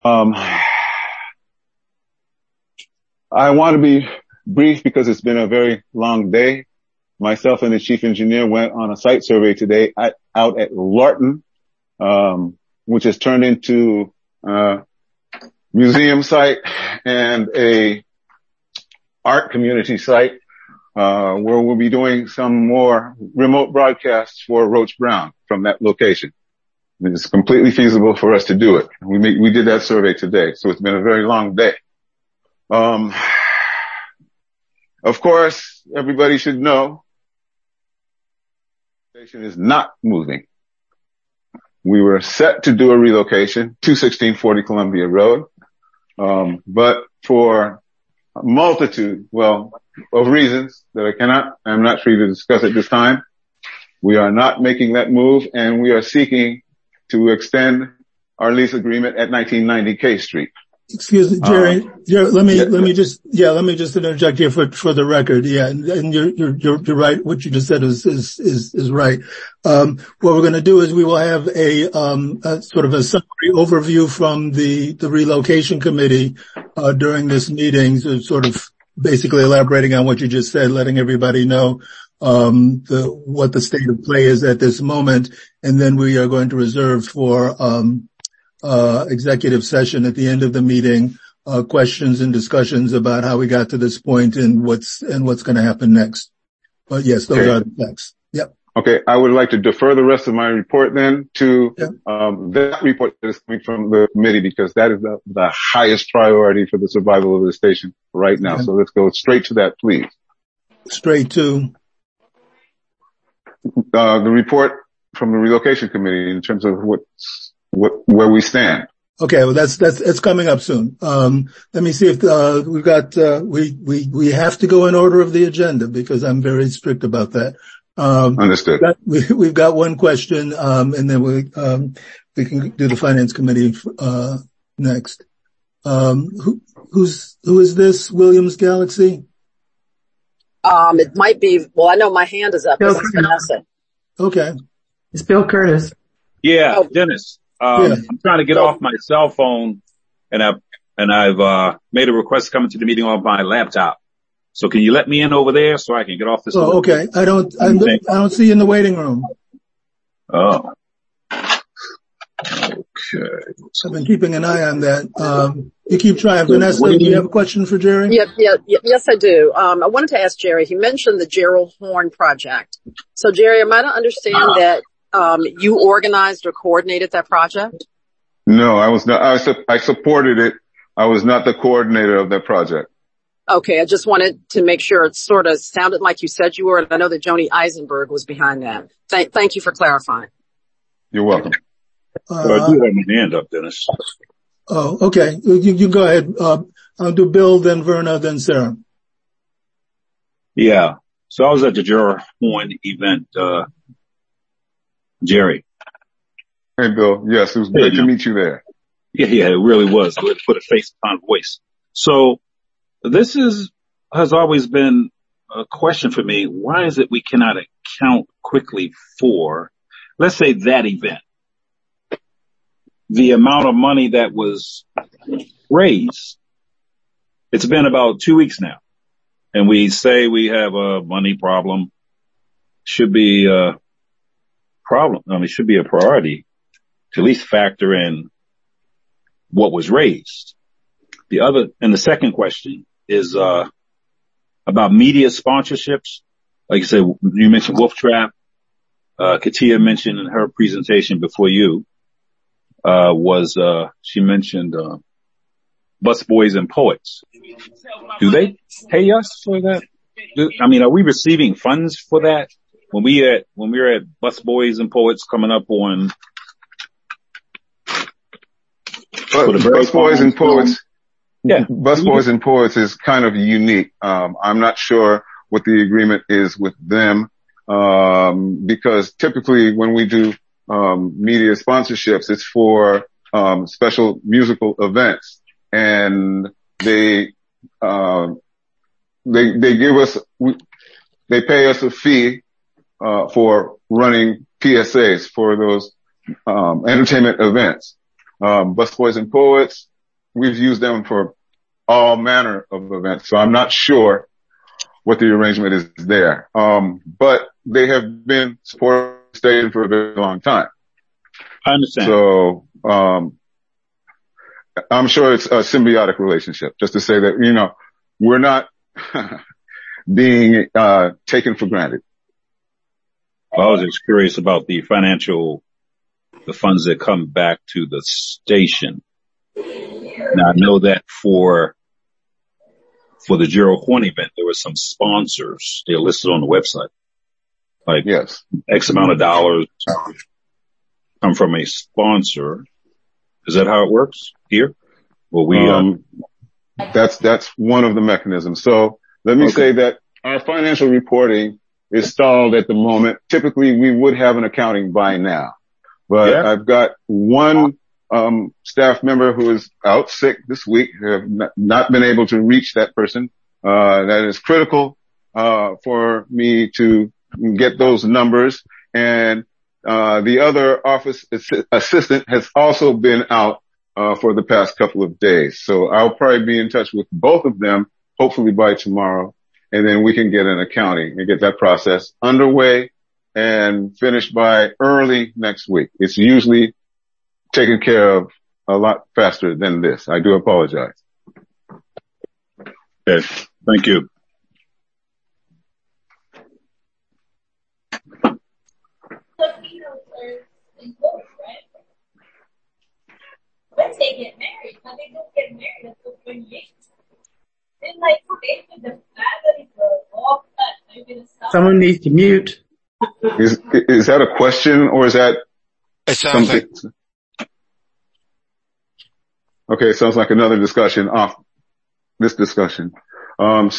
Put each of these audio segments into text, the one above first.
Um, I want to be brief because it's been a very long day. Myself and the chief engineer went on a site survey today out at Lorton, which has turned into a museum site and a art community site, where we'll be doing some more remote broadcasts for Roach Brown from that location. It's completely feasible for us to do it. We did that survey today, so it's been a very long day. Of course, everybody should know the station is not moving. We were set to do a relocation to 1640 Columbia Road, but for a multitude, of reasons that I'm not free to discuss at this time, we are not making that move, and we are seeking to extend our lease agreement at 1990 K Street. Excuse me, Jerry. Let me just interject here for the record. Yeah, and you're right. What you just said is right. What we're going to do is we will have a sort of a summary overview from the relocation committee during this meeting, so sort of basically elaborating on what you just said, letting everybody know what the state of play is at this moment, and then we are going to reserve for executive session at the end of the meeting, questions and discussions about how we got to this point and what's going to happen next. But yes, those are the facts. Yep. Okay. I would like to defer the rest of my report then to that report that is coming from the committee, because that is the highest priority for the survival of the station right now. Okay. So let's go straight to that, please. Straight to the report from the relocation committee in terms of where we stand. Okay, well that's coming up soon. Let me see if we've got we have to go in order of the agenda because I'm very strict about that. Understood. We've got one question, and then we can do the finance committee next. Who is this? Williams Galaxy? It might be. Well, I know my hand is up. Vanessa. Okay. It's Bill Curtis. Yeah, Dennis. I'm trying to get off my cell phone, and I've made a request to come into the meeting on my laptop. So can you let me in over there so I can get off this? Oh, okay. I don't see you in the waiting room. Oh. Okay. I've been keeping an eye on that. You keep trying. Vanessa, do you have a question for Jerry? Yes, I do. I wanted to ask Jerry, he mentioned the Gerald Horn project. So Jerry, am I to understand that you organized or coordinated that project? No, I was not. I supported it. I was not the coordinator of that project. Okay, I just wanted to make sure. It sort of sounded like you said you were, and I know that Joni Eisenberg was behind that. Thank you for clarifying. You're welcome. I do have my hand up, Dennis. Oh, okay. You go ahead. I'll do Bill, then Verna, then Sarah. Yeah. So I was at the Gerald Horn event, Jerry. Hey, Bill. Yes, it was good to meet you there. Yeah, it really was. I had to put a face upon voice. So this has always been a question for me. Why is it we cannot account quickly for, let's say, that event? The amount of money that was raised. It's been about 2 weeks now. And we say we have a money problem. Should be a problem. I mean, it should be a priority to at least factor in what was raised. The second question is, about media sponsorships. Like I said, you mentioned Wolf Trap. Katia mentioned in her presentation before you, she mentioned, Busboys and Poets. Do they pay us for that? Are we receiving funds for that? When we're at Busboys and Poets coming up on, Busboys and Poets. Yeah. Busboys and Poets is kind of unique. I'm not sure what the agreement is with them, because typically when we do media sponsorships, it's for special musical events, and they give us, they pay us a fee for running PSAs for those entertainment events. Busboys and Poets we've used them for all manner of events. So I'm not sure what the arrangement is there. But they have been supporting the station for a very long time. I understand. So, I'm sure it's a symbiotic relationship, just to say that, you know, we're not being, taken for granted. I was just curious about the funds that come back to the station. Now I know that for the Gerald Horn event, there were some sponsors. They're listed on the website. Like, yes, X amount of dollars come from a sponsor. Is that how it works here? Well, that's one of the mechanisms. So let me say that our financial reporting is stalled at the moment. Typically we would have an accounting by now, but I've got one staff member who is out sick this week. I have not been able to reach that person. That is critical for me to get those numbers. And the other office assistant has also been out for the past couple of days. So I'll probably be in touch with both of them, hopefully by tomorrow, and then we can get an accounting and get that process underway and finished by early next week. It's usually taken care of a lot faster than this. I do apologize. Okay. Thank you. Once they get married, now they don't get married until 28. Then, the families are all cut. Someone needs to mute. Is that a question or is that something? Okay, it sounds like another discussion off this discussion. You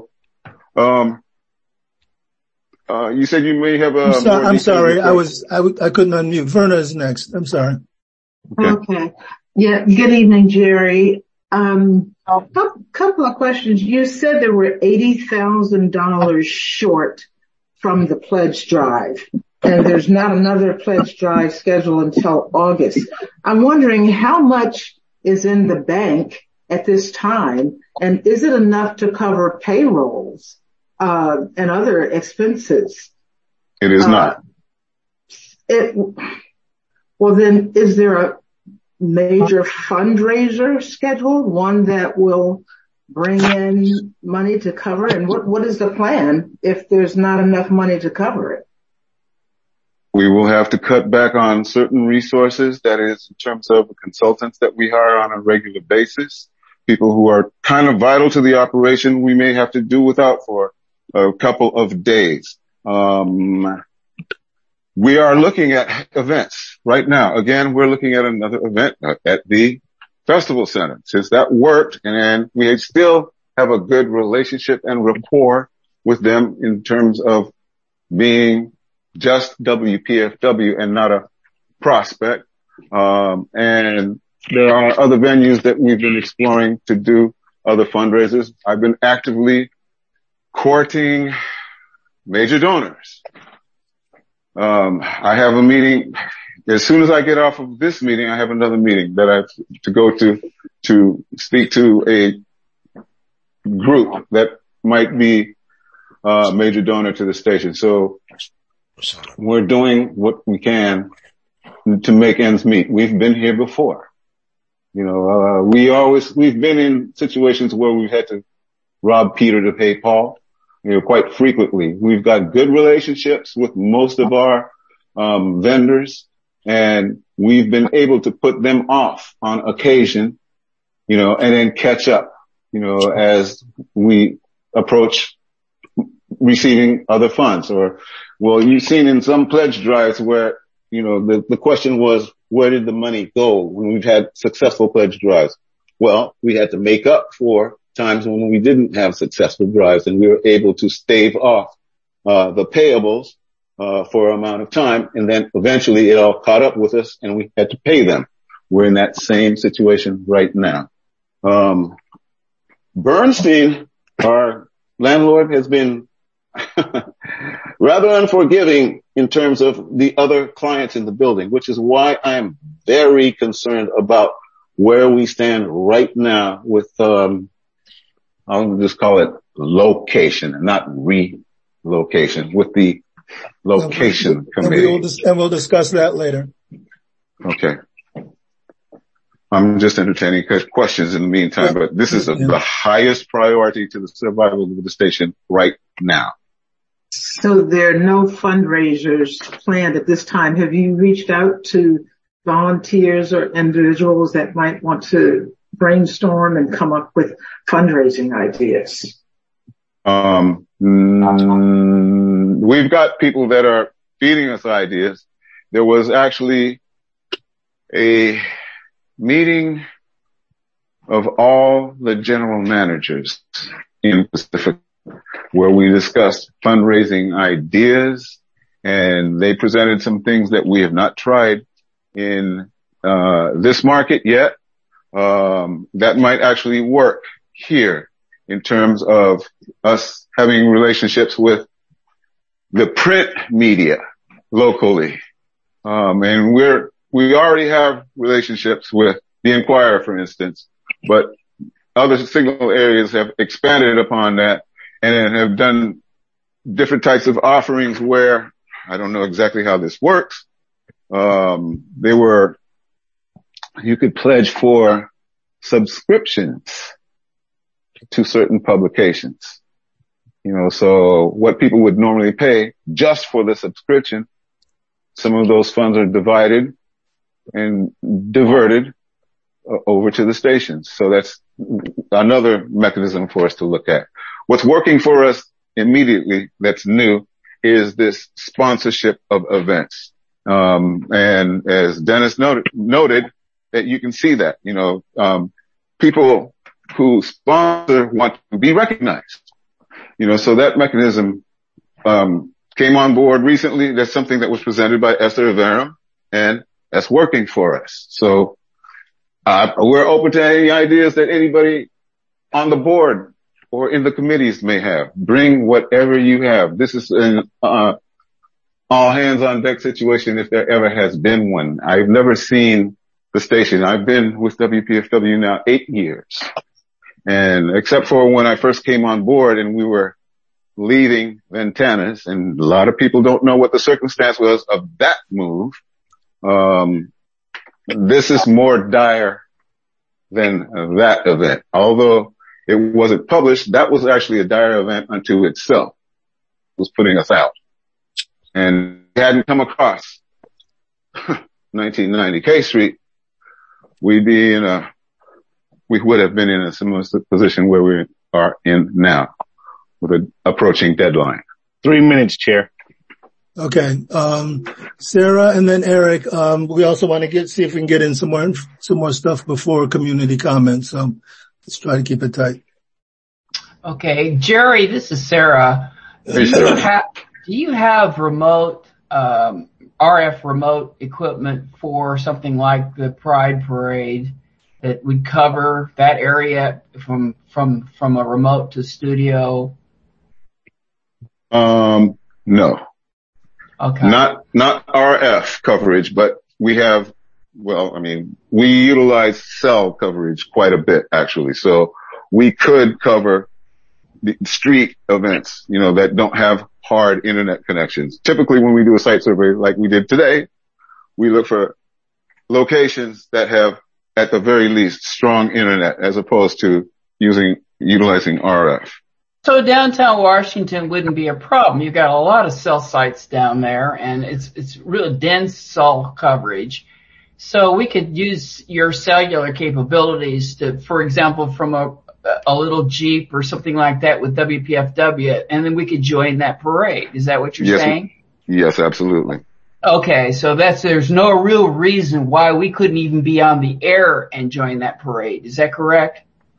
said you may have a. I'm sorry. I couldn't unmute. Verna is next. I'm sorry. Okay. Yeah. Good evening, Jerry. Couple of questions. You said there were $80,000 short from the pledge drive, and there's not another pledge drive scheduled until August. I'm wondering how much is in the bank at this time, and is it enough to cover payrolls and other expenses? It is not. Well, then, is there a major fundraiser scheduled, one that will bring in money to cover? And what is the plan if there's not enough money to cover it? We will have to cut back on certain resources. That is, in terms of the consultants that we hire on a regular basis, people who are kind of vital to the operation, we may have to do without for a couple of days. We are looking at events right now. Again, we're looking at another event at the Festival Center. Since that worked, and we still have a good relationship and rapport with them in terms of being just WPFW and not a prospect. And there are other venues that we've been exploring to do other fundraisers. I've been actively courting major donors. I have a meeting. As soon as I get off of this meeting, I have another meeting that I have to go to speak to a group that might be a major donor to the station. So we're doing what we can to make ends meet. We've been here before. We've been in situations where we've had to rob Peter to pay Paul. Quite frequently. We've got good relationships with most of our vendors, and we've been able to put them off on occasion, and then catch up, as we approach receiving other funds. You've seen in some pledge drives where, the question was, where did the money go when we've had successful pledge drives? Well, we had to make up for times when we didn't have successful drives, and we were able to stave off the payables for an amount of time, and then eventually it all caught up with us and we had to pay them. We're in that same situation right now. Bernstein, our landlord, has been rather unforgiving in terms of the other clients in the building, which is why I'm very concerned about where we stand right now with, I'll just call it location, not relocation, with the location committee. And we'll discuss that later. Okay. I'm just entertaining questions in the meantime, but this is the highest priority to the survival of the station right now. So there are no fundraisers planned at this time. Have you reached out to volunteers or individuals that might want to brainstorm and come up with fundraising ideas? We've got people that are feeding us ideas. There was actually a meeting of all the general managers in Pacific where we discussed fundraising ideas, and they presented some things that we have not tried in this market yet that might actually work here in terms of us having relationships with the print media locally. And we already have relationships with the Inquirer, for instance, but other signal areas have expanded upon that and have done different types of offerings where I don't know exactly how this works. You could pledge for subscriptions to certain publications. So what people would normally pay just for the subscription, some of those funds are divided and diverted over to the stations. So that's another mechanism for us to look at. What's working for us immediately that's new is this sponsorship of events. And as Dennis noted that you can see that, people who sponsor want to be recognized. So that mechanism came on board recently. That's something that was presented by Esther Rivera, and that's working for us. So we're open to any ideas that anybody on the board or in the committees may have. Bring whatever you have. This is an all hands on deck situation if there ever has been one. I've never seen the station. I've been with WPFW now 8 years. And except for when I first came on board and we were leaving Ventanas, and a lot of people don't know what the circumstance was of that move. This is more dire than that event. Although it wasn't published, that was actually a dire event unto itself. It was putting us out. And if we hadn't come across 1990 K Street, we would have been in a similar position where we are in now with an approaching deadline. 3 minutes, Chair. Okay. Sarah and then Eric, we also want to see if we can get in some more stuff before community comments. So let's try to keep it tight. Okay. Jerry, this is Sarah. Hey, Sarah. Do you have remote, RF remote equipment for something like the Pride Parade that would cover that area from a remote to studio? No. Okay. Not RF coverage, but we have, we utilize cell coverage quite a bit actually. So we could cover the street events, that don't have hard internet connections. Typically when we do a site survey like we did today, we look for locations that have at the very least strong internet as opposed to utilizing RF. So downtown Washington wouldn't be a problem. You've got a lot of cell sites down there, and it's really dense cell coverage. So we could use your cellular capabilities to, for example, from a little Jeep or something like that with WPFW, and then we could join that parade. Is that what you're saying? Yes, absolutely. Okay, so there's no real reason why we couldn't even be on the air and join that parade. Is that correct?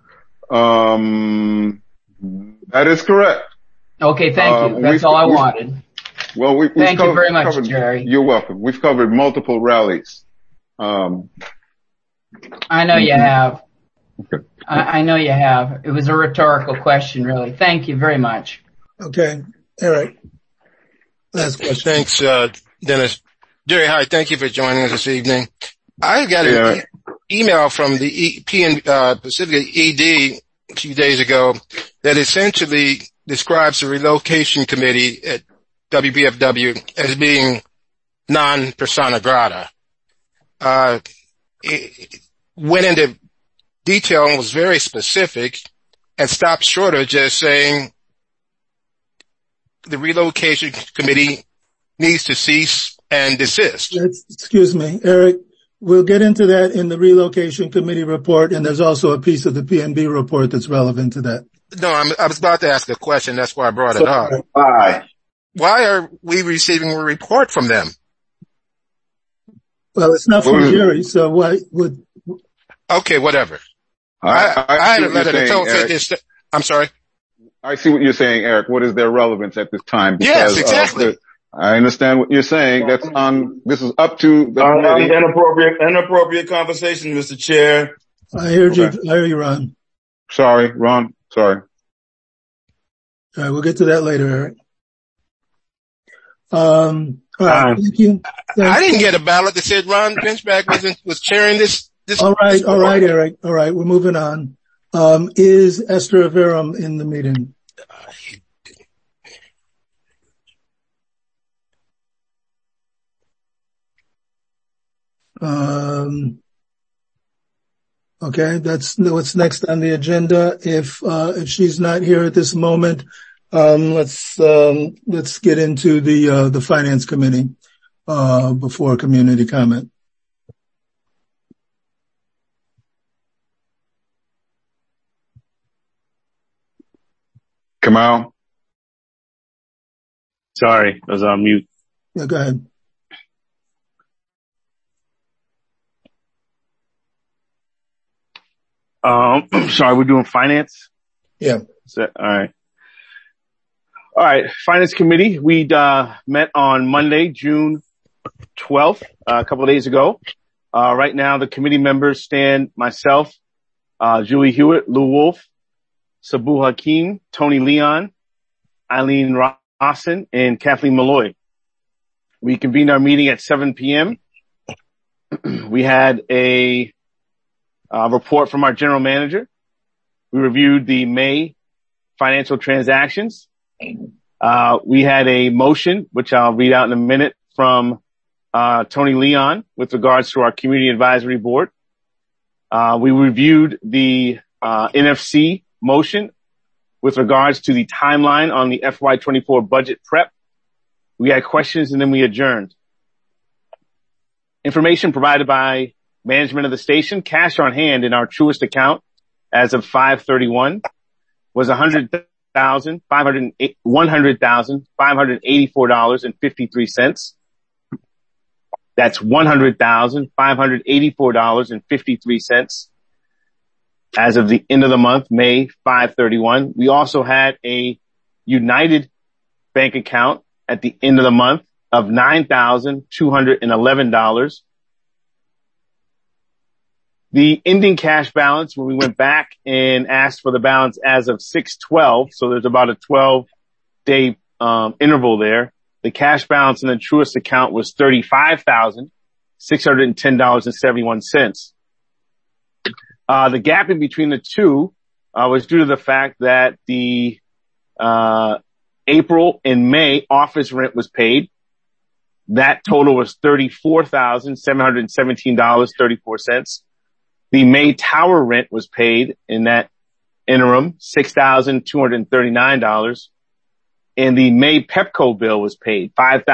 That is correct. Okay, thank you. That's all I wanted. Well, thank you very much, Jerry. You're welcome. We've covered multiple rallies. I know you have. Okay. I know you have. It was a rhetorical question, really. Thank you very much. Okay, Eric. Last question. Thanks, Dennis. Jerry, hi. Thank you for joining us this evening. I got an email from the Pacific ED a few days ago that essentially describes the relocation committee at WBFW as being non persona grata. It went into detail and was very specific and stopped short of just saying the relocation committee needs to cease and desist. Excuse me, Eric. We'll get into that in the relocation committee report, and there's also a piece of the PNB report that's relevant to that. No, I was about to ask a question. That's why I brought it up. Why are we receiving a report from them? Well, it's not from Jerry, so why would... Okay, whatever. I had a letter that told this. I'm sorry. I see what you're saying, Eric. What is their relevance at this time? Yes, exactly. I understand what you're saying. This is up to the committee. Inappropriate conversation, Mr. Chair. I heard you. I hear you, Ron. Sorry, Ron. Sorry. All right, we'll get to that later, Eric. All right, thank you. I didn't get a ballot that said Ron Pinchback was chairing this. All right, Eric. All right, we're moving on. Is Esther Averum in the meeting? Okay, that's what's next on the agenda. If she's not here at this moment, let's get into the finance committee, before community comment. Kamal. Sorry, I was on mute. Yeah, go ahead. Sorry, we're doing finance? Yeah. All right. All right. Finance committee. We met on Monday, June 12th, a couple of days ago. Right now, the committee members stand myself, Julie Hewitt, Lou Wolf, Sabu Hakim, Tony Leon, Eileen Rawson, and Kathleen Malloy. We convened our meeting at 7 p.m. We had a report from our general manager. We reviewed the May financial transactions. We had a motion, which I'll read out in a minute, from Tony Leon with regards to our community advisory board. We reviewed the NFC motion with regards to the timeline on the FY24 budget prep. We had questions and then we adjourned. Information provided by management of the station. Cash on hand in our Truist account as of 5/31 was $100,584.53. That's $100,584.53 as of the end of the month, May 5/31. We also had a United bank account at the end of the month of $9,211. The ending cash balance, when we went back and asked for the balance as of 6/12, so there's about a 12-day interval there. The cash balance in the Truist account was $35,610.71. The gap in between the two was due to the fact that the April and May office rent was paid. That total was $34,717.34. The May tower rent was paid in that interim, $6,239. And the May Pepco bill was paid,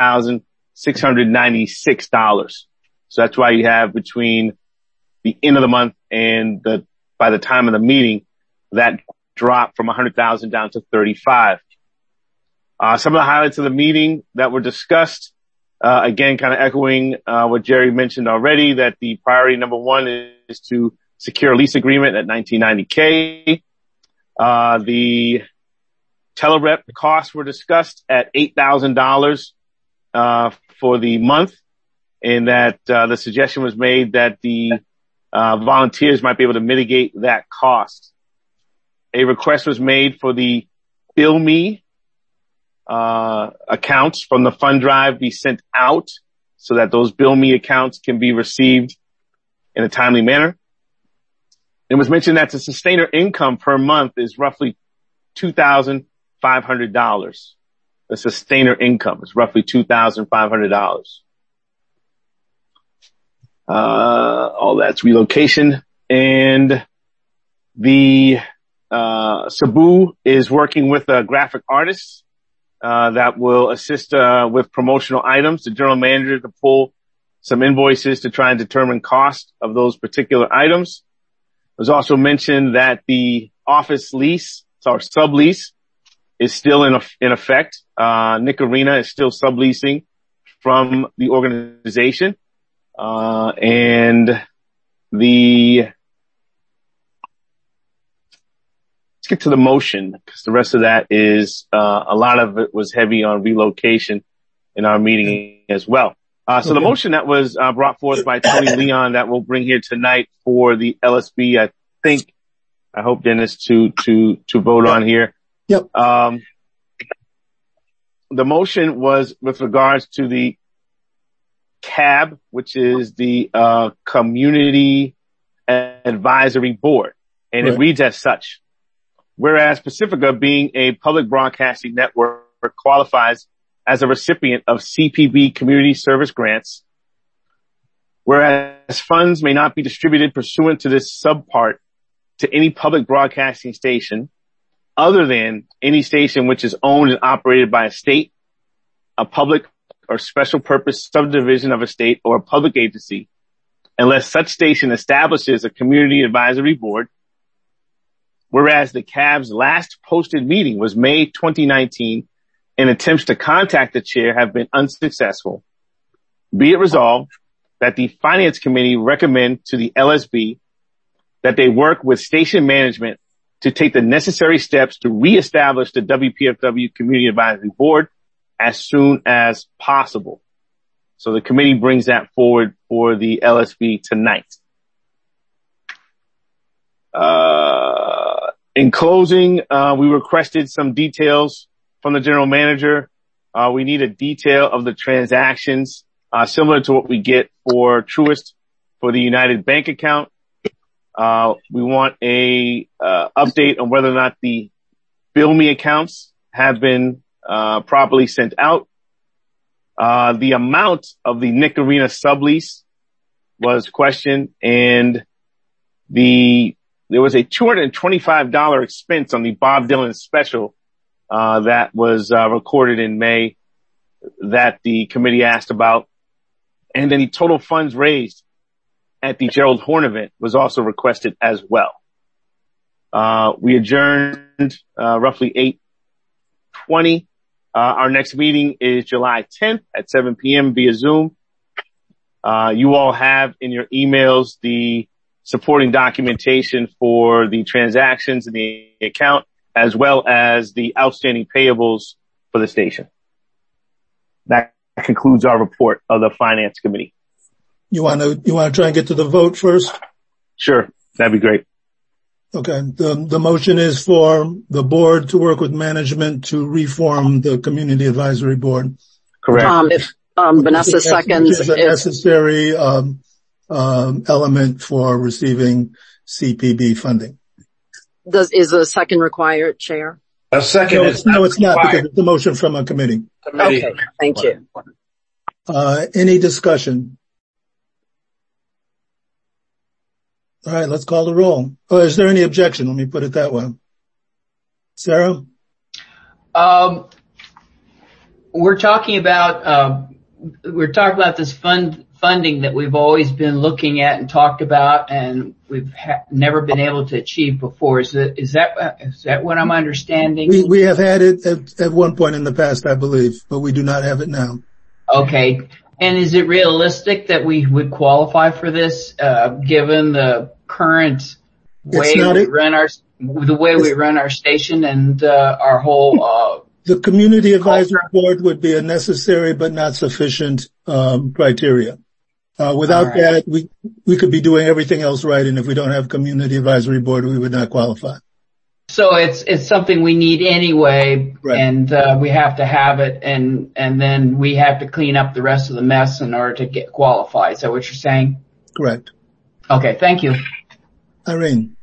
$5,696. So that's why you have between the end of the month and by the time of the meeting, that dropped from 100,000 down to 35. Some of the highlights of the meeting that were discussed, again, kind of echoing what Jerry mentioned already, that the priority number one is to secure a lease agreement at $1990K. The telerep costs were discussed at $8,000 for the month, and that the suggestion was made that the volunteers might be able to mitigate that cost. A request was made for the Bill Me accounts from the fund drive be sent out so that those Bill Me accounts can be received in a timely manner. It was mentioned that the sustainer income per month is roughly $2,500. The sustainer income is roughly $2,500. All that's relocation. And the Cebu is working with a graphic artist that will assist with promotional items. The general manager to pull some invoices to try and determine cost of those particular items. It was also mentioned that the office lease or sublease is still in effect. Nick Arena is still subleasing from the organization. Let's get to the motion, because the rest of that is, a lot of it was heavy on relocation in our meeting as well. So the motion that was brought forth by Tony Leon that we'll bring here tonight for the LSB, I hope, Dennis, to vote on here. Yep. The motion was with regards to the CAB, which is the Community Advisory Board, and it reads as such. Whereas Pacifica, being a public broadcasting network, qualifies as a recipient of CPB community service grants, whereas funds may not be distributed pursuant to this subpart to any public broadcasting station other than any station which is owned and operated by a state, a public or special purpose subdivision of a state or a public agency, unless such station establishes a community advisory board. Whereas the CAB's last posted meeting was May 2019 and attempts to contact the chair have been unsuccessful. Be it resolved that the Finance Committee recommend to the LSB that they work with station management to take the necessary steps to reestablish the WPFW Community Advisory Board as soon as possible. So the committee brings that forward for the LSB tonight. In closing, we requested some details from the general manager. We need a detail of the transactions, similar to what we get for Truist for the United Bank account. We want a update on whether or not the Bill Me accounts have been properly sent out. The amount of the Nick Arena sublease was questioned, and there was a $225 expense on the Bob Dylan special that was recorded in May that the committee asked about. And then the total funds raised at the Gerald Horn event was also requested as well. We adjourned roughly 8:20. Our next meeting is July 10th at 7 p.m. via Zoom. You all have in your emails the supporting documentation for the transactions in the account, as well as the outstanding payables for the station. That concludes our report of the Finance Committee. You want to try and get to the vote first? Sure. That'd be great. Okay. The motion is for the board to work with management to reform the Community Advisory Board. Correct. If Vanessa seconds, which is a necessary element for receiving CPB funding. Is a second required, Chair? A second. No, it's not, because it's a motion from a committee. Okay, thank you. Any discussion? All right, let's call the roll. Is there any objection? Let me put it that way. Sarah? We're talking about this funding that we've always been looking at and talked about, and we've never been able to achieve before. Is that what I'm understanding? We have had it at one point in the past, I believe, but we do not have it now. Okay. And is it realistic that we would qualify for this, given the current way we run our station and our whole the Community Advisory Board would be a necessary but not sufficient criteria. Without that, we could be doing everything else right, and if we don't have Community Advisory Board, we would not qualify. So it's something we need anyway, right. And we have to have it, and then we have to clean up the rest of the mess in order to get qualified. Is that what you're saying? Correct. Okay, thank you. Irene.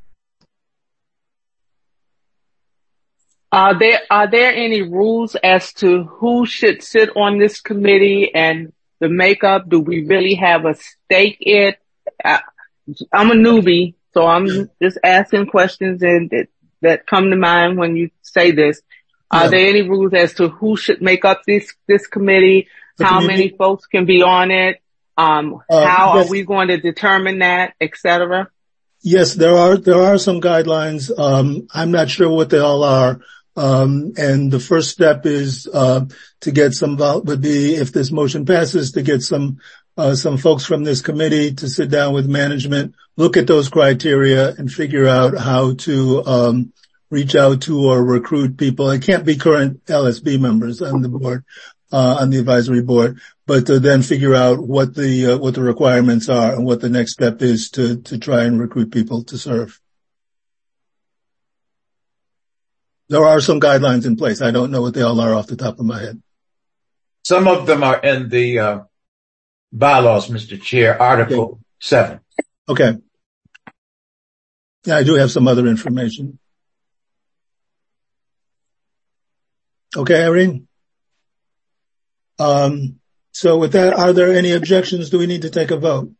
Are there any rules as to who should sit on this committee and the makeup? Do we really have a stake in it? I'm a newbie, so I'm just asking questions that come to mind when you say this. Are there any rules as to who should make up this committee? How many folks can be on it? How are we going to determine that, et cetera? Yes, there are some guidelines. I'm not sure what they all are. And the first step is, to get would be, if this motion passes, to get some folks from this committee to sit down with management, look at those criteria and figure out how to, reach out to or recruit people. It can't be current LSB members on the board, on the advisory board, but to then figure out what the requirements are and what the next step is to try and recruit people to serve. There are some guidelines in place. I don't know what they all are off the top of my head. Some of them are in the bylaws, Mr. Chair, Article 7. Okay. Yeah, I do have some other information. Okay, Irene. So with that, are there any objections? Do we need to take a vote?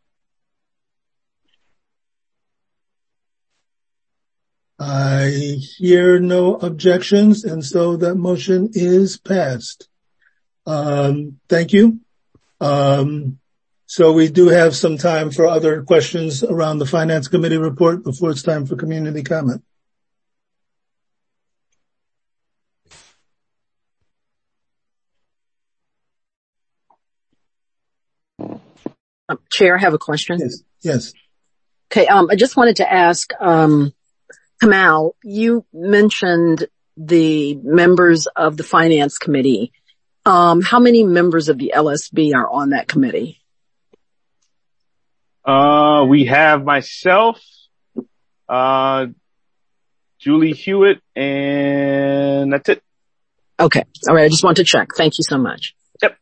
I hear no objections, and so that motion is passed. Thank you. So we do have some time for other questions around the Finance Committee report before it's time for community comment. Chair, I have a question. Yes. Okay. I just wanted to ask, Kamal, you mentioned the members of the Finance Committee. How many members of the LSB are on that committee? We have myself, Julie Hewitt, and that's it. Okay. All right. I just want to check. Thank you so much. Yep.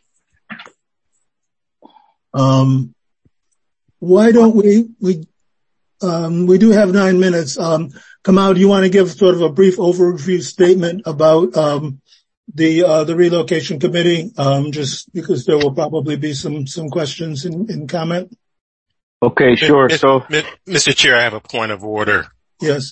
Why don't we do have 9 minutes. Kamal, do you want to give sort of a brief overview statement about, the relocation committee? Just because there will probably be some questions in comment. Okay, sure. So, Mr. Chair, I have a point of order. Yes.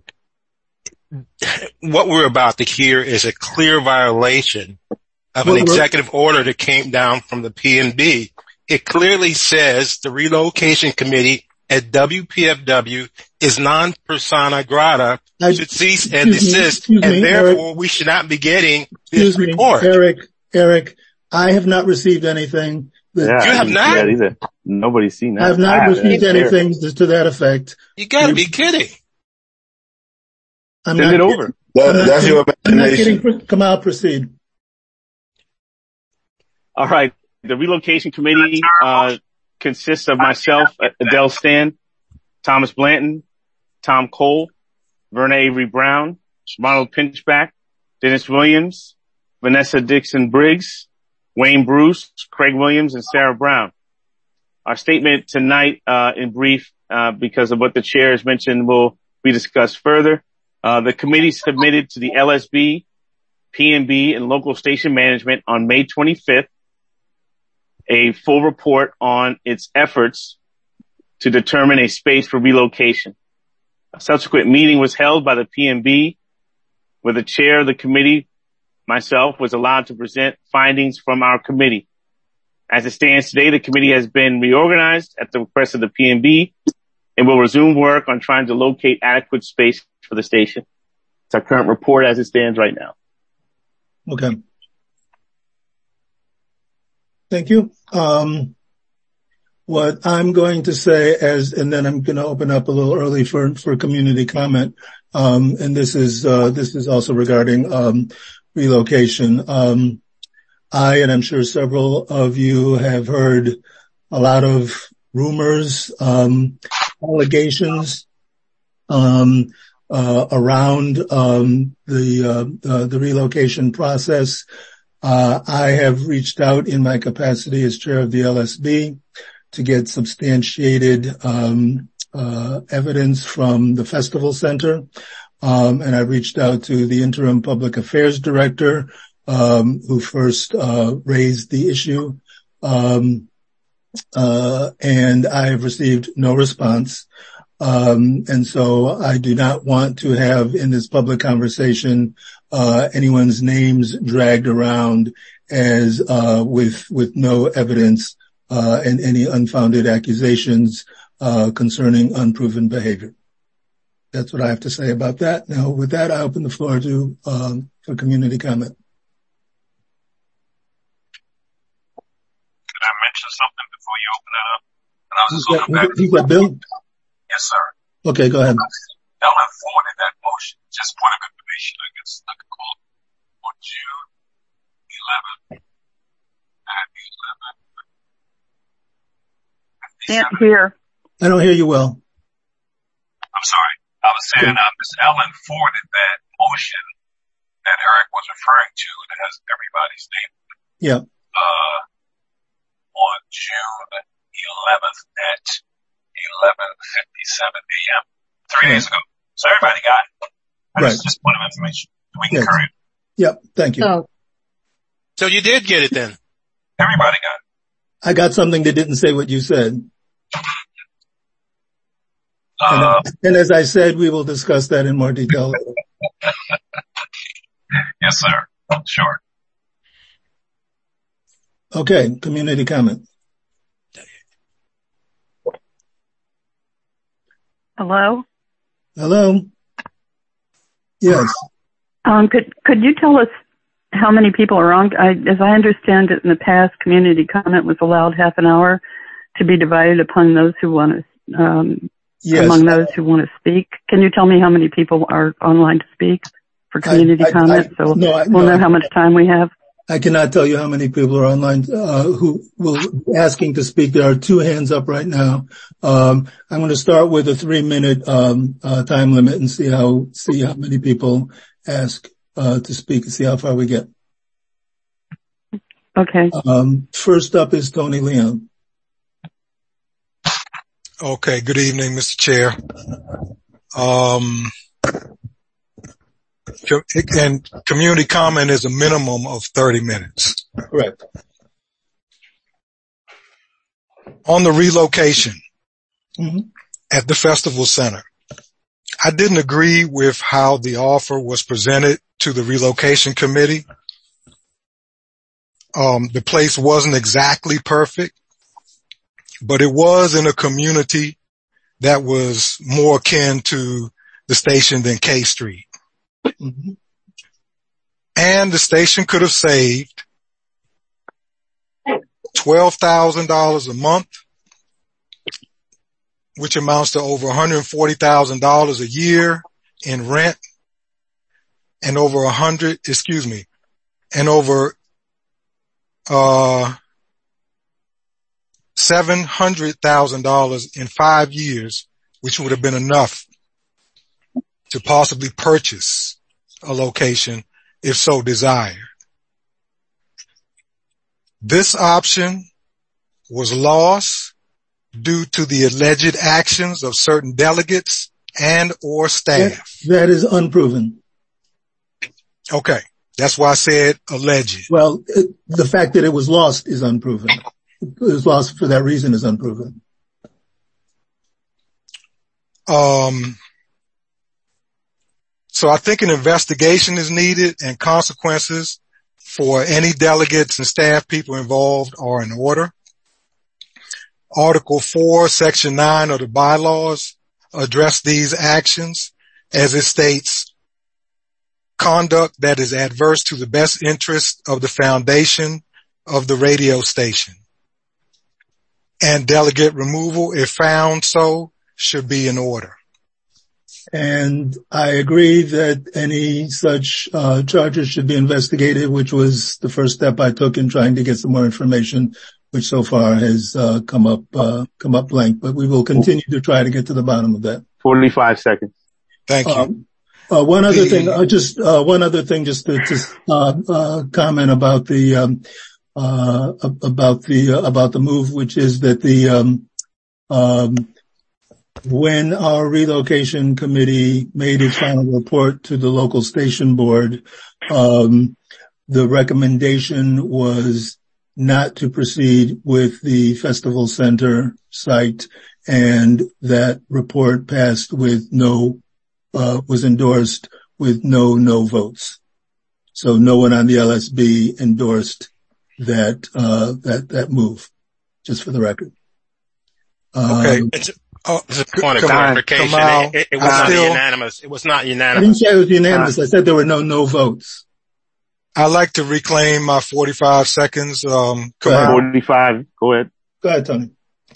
What we're about to hear is a clear violation of an executive order that came down from the PNB. It clearly says the relocation committee at WPFW is non persona grata, should cease and desist, and therefore Eric, we should not be getting this report. Eric, I have not received anything. You have not? Yeah, nobody's seen that. I have not received anything to that effect. You gotta be kidding. I'm Send it over. That's your imagination. Kamal, proceed. All right. The relocation committee consists of myself, Adele Stan, Thomas Blanton, Tom Cole, Verna Avery Brown, Ronald Pinchback, Dennis Williams, Vanessa Dixon Briggs, Wayne Bruce, Craig Williams, and Sarah Brown. Our statement tonight, in brief, because of what the chair has mentioned, will be discussed further. The committee submitted to the LSB, PNB, and local station management on May 25th a full report on its efforts to determine a space for relocation. A subsequent meeting was held by the PNB, where the chair of the committee, myself, was allowed to present findings from our committee. As it stands today, the committee has been reorganized at the request of the PNB and will resume work on trying to locate adequate space for the station. It's our current report as it stands right now. Okay. Thank you. What I'm going to say and then I'm going to open up a little early for community comment. And this is also regarding, relocation. I, and I'm sure several of you have heard a lot of rumors, allegations, around, the relocation process. I have reached out in my capacity as chair of the LSB to get substantiated evidence from the Festival Center. And I reached out to the interim public affairs director, who first raised the issue. And I have received no response. And so I do not want to have in this public conversation anyone's names dragged around as with no evidence and any unfounded accusations concerning unproven behavior. That's what I have to say about that. Now, with that, I open the floor to for community comment. Can I mention something before you open that up? And I was just looking back. Who's that, Bill? Yes, sir. Okay, go ahead. Ellen forwarded that motion. Just point of information, I guess I could call it, on June 11th at 11. Can't hear. I don't hear you well. I'm sorry. I was saying Ms. Ellen forwarded that motion that Eric was referring to that has everybody's name. Yeah. On June 11th at 11:57 a.m. 3 days ago. So everybody got it. That's just point of information. We can current. Yep. Thank you. So you did get it then? Everybody got it. I got something that didn't say what you said. And as I said, we will discuss that in more detail. Yes, sir. Sure. Okay. Community comment. Hello? Hello? Yes. Could you tell us how many people are on? As I understand it, in the past, community comment was allowed half an hour to be divided upon those who want to, among those who want to speak. Can you tell me how many people are online to speak for community comment? We'll know how much time we have. I cannot tell you how many people are online who will be asking to speak. There are 2 hands up right now. I'm going to start with a 3-minute time limit and see how many people ask to speak and see how far we get. Okay. First up is Tony Leon. Okay. Good evening, Mr. Chair. And community comment is a minimum of 30 minutes. Correct. On the relocation at the Festival Center, I didn't agree with how the offer was presented to the relocation committee. The place wasn't exactly perfect, but it was in a community that was more akin to the station than K Street. And the station could have saved $12,000 a month, which amounts to over $140,000 a year in rent, and over $700,000 in 5 years, which would have been enough to possibly purchase a location if so desired. This option was lost due to the alleged actions of certain delegates and or staff. That is unproven. Okay. That's why I said alleged. Well, the fact that it was lost is unproven. It was lost for that reason is unproven. So I think an investigation is needed and consequences for any delegates and staff people involved are in order. Article 4, Section 9 of the bylaws address these actions as it states, conduct that is adverse to the best interest of the foundation of the radio station. And delegate removal, if found so, should be in order. And I agree that any such charges should be investigated, which was the first step I took in trying to get some more information, which so far has come up blank. But we will continue to try to get to the bottom of that. 45 seconds. Thank you. One other thing, just to comment about the about the move, which is that when our relocation committee made its final report to the local station board, the recommendation was not to proceed with the Festival Center site, and that report passed with was endorsed with no votes. So no one on the LSB endorsed that move, just for the record. Okay. It's a point of clarification. It was not unanimous. It was not unanimous. I didn't say it was unanimous. I said there were no votes. I'd like to reclaim my 45 seconds. 45. Go ahead. Go ahead, Tony.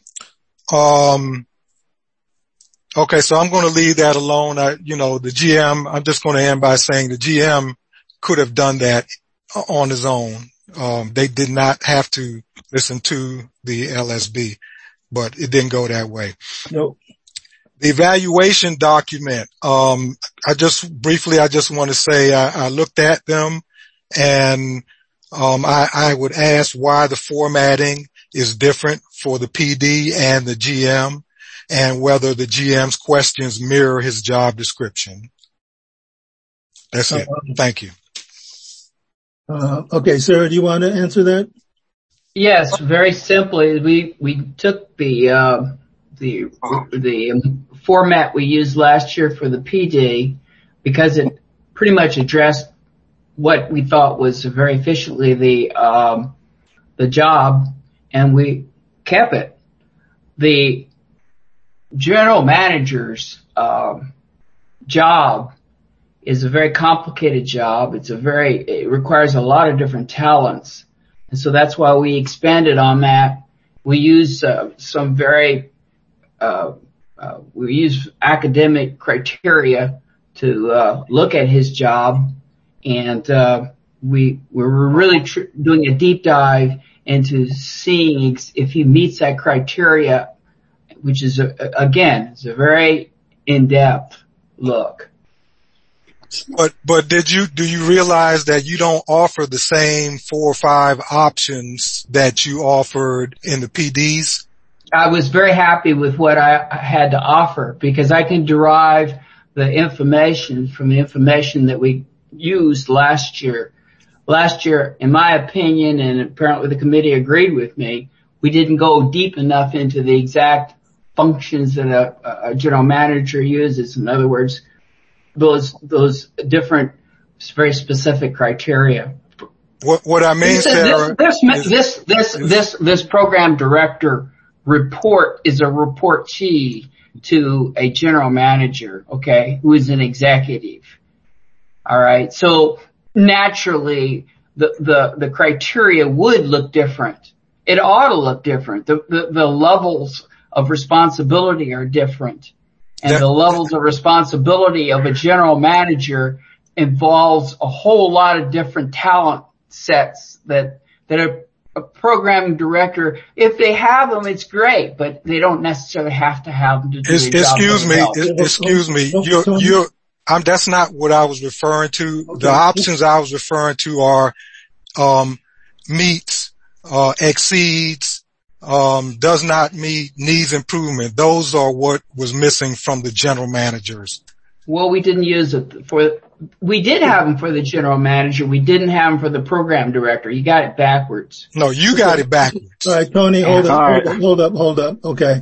Okay, so I'm going to leave that alone. The GM, I'm just going to end by saying the GM could have done that on his own. They did not have to listen to the LSB, but it didn't go that way. Nope. The evaluation document, I just want to say I looked at them, and I would ask why the formatting is different for the PD and the GM, and whether the GM's questions mirror his job description. That's it. Thank you. Okay, Sarah, do you want to answer that? Yes, very simply, we took the format we used last year for the PD because it pretty much addressed what we thought was very efficiently the job, and we kept it. The general manager's job is a very complicated job. It requires a lot of different talents. And so that's why we expanded on that. We use we use academic criteria to look at his job, and we were really doing a deep dive into seeing if he meets that criteria, which is it's a very in-depth look. But do you realize that you don't offer the same 4 or 5 options that you offered in the PDs? I was very happy with what I had to offer because I can derive the information from the information that we used last year. Last year, in my opinion, and apparently the committee agreed with me, we didn't go deep enough into the exact functions that a general manager uses. In other words, those different, very specific criteria. What I mean, Sarah, this program director report is a reportee to a general manager, okay, who is an executive. All right. So naturally, the criteria would look different. It ought to look different. The levels of responsibility are different. And the levels of responsibility of a general manager involves a whole lot of different talent sets that a programming director, if they have them, it's great, but they don't necessarily have to have them to do their job. Excuse me. That's not what I was referring to. Okay. The options I was referring to are, meets, exceeds, does not meet, needs improvement. Those are what was missing from the general managers. Well, we didn't use it we did have them for the general manager. We didn't have them for the program director. You got it backwards. No, you got it backwards. All right, Tony, hold up. Okay.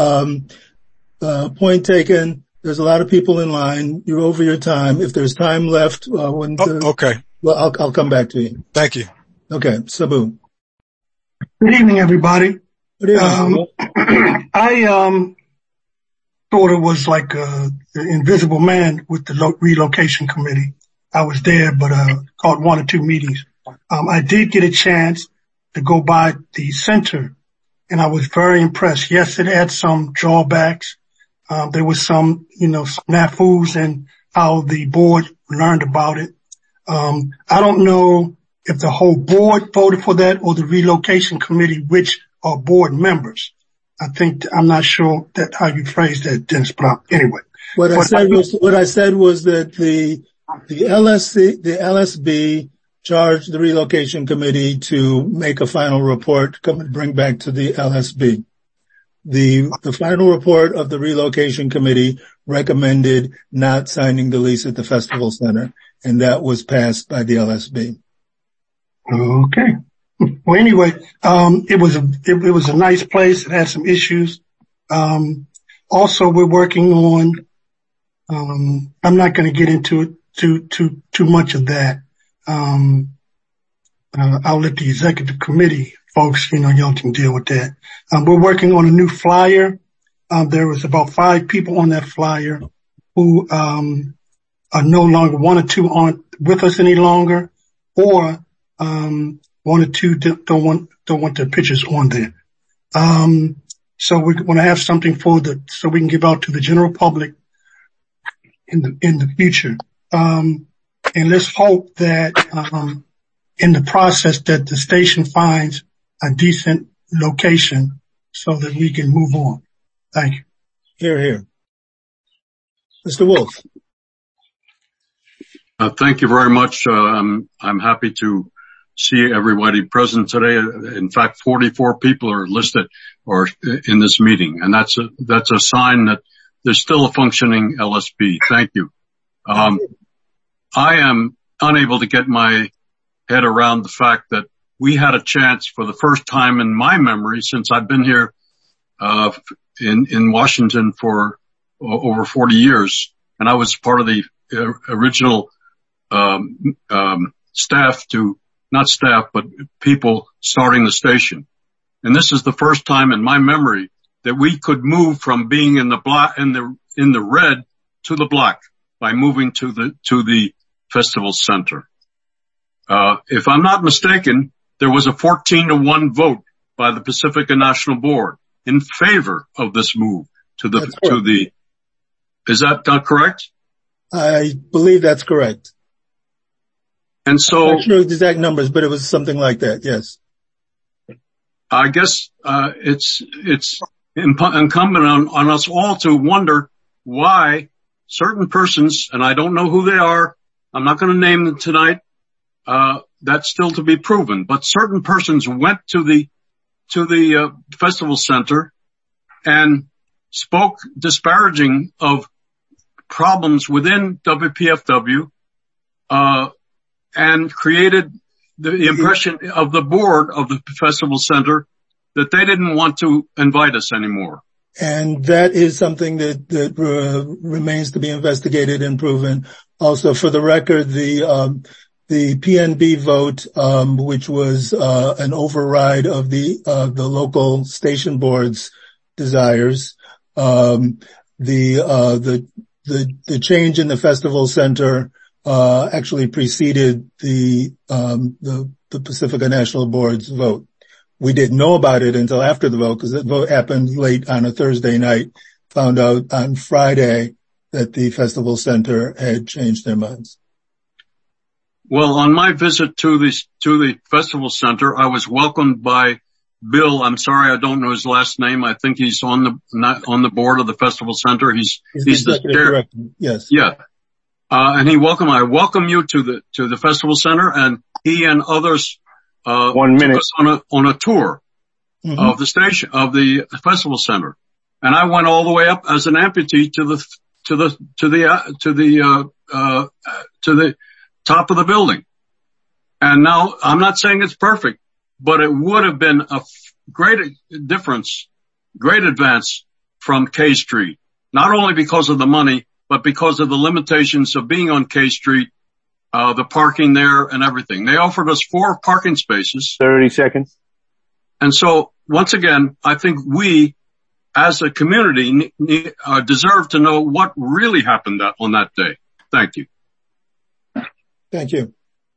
Point taken. There's a lot of people in line. You're over your time. If there's time left, okay. Well, I'll come back to you. Thank you. Okay, Sabu. Good evening, everybody. Good evening. I thought it was like the invisible man with the relocation committee. I was there, but caught 1 or 2 meetings. I did get a chance to go by the center, and I was very impressed. Yes, it had some drawbacks. There was some, snafus and how the board learned about it. I don't know if the whole board voted for that or the relocation committee, which are board members. I'm not sure that how you phrased that, Dennis, but anyway. What I said was that the LSB charged the relocation committee to make a final report, come and bring back to the LSB. The final report of the relocation committee recommended not signing the lease at the Festival Center, and that was passed by the LSB. Okay. Well, anyway, it was a nice place. It had some issues. Also, we're working on, I'm not going to get into it too much of that. I'll let the executive committee folks, y'all can deal with that. We're working on a new flyer. There was about 5 people on that flyer who, are no longer, 1 or 2 aren't with us any longer, or, 1 or 2 don't want their pictures on there. So we want to have something so we can give out to the general public in the future. And let's hope that, in the process that the station finds a decent location so that we can move on. Thank you. Hear, hear. Mr. Wolf. Thank you very much. I'm happy to see everybody present today. In fact, 44 people are listed or in this meeting, and that's a sign that there's still a functioning LSB. Thank you. I am unable to get my head around the fact that we had a chance for the first time in my memory since I've been here in Washington for over 40 years, and I was part of the original people starting the station. And this is the first time in my memory that we could move from being in the red to the black by moving to the Festival Center. If I'm not mistaken, there was a 14-1 vote by the Pacifica National Board in favor of this move is that not correct? I believe that's correct. And so, I'm not sure the exact numbers, but it was something like that. Yes. I guess, it's incumbent on us all to wonder why certain persons, and I don't know who they are. I'm not going to name them tonight. That's still to be proven, but certain persons went to the Festival Center and spoke disparaging of problems within WPFW, and created the impression of the board of the Festival Center that they didn't want to invite us anymore. And that is something that remains to be investigated and proven. Also, for the record, the PNB vote, which was an override of the local station board's desires, the change in the Festival Center actually preceded the Pacifica National Board's vote. We didn't know about it until after the vote, because the vote happened late on a Thursday night. Found out on Friday that the Festival Center had changed their minds. Well, on my visit to the Festival Center, I was welcomed by Bill. I'm sorry, I don't know his last name. I think he's not on the board of the Festival Center. He's the chair. Director. Yes. Yeah. And I welcome you to the Festival Center, and he and others, 1 minute took us on a tour of the station, of the Festival Center. And I went all the way up as an amputee to the top of the building. And now I'm not saying it's perfect, but it would have been a great advance from K Street, not only because of the money, but because of the limitations of being on K Street, the parking there and everything. They offered us 4 parking spaces. 30 seconds. And so once again, I think we as a community deserve to know what really happened on that day. Thank you. Thank you.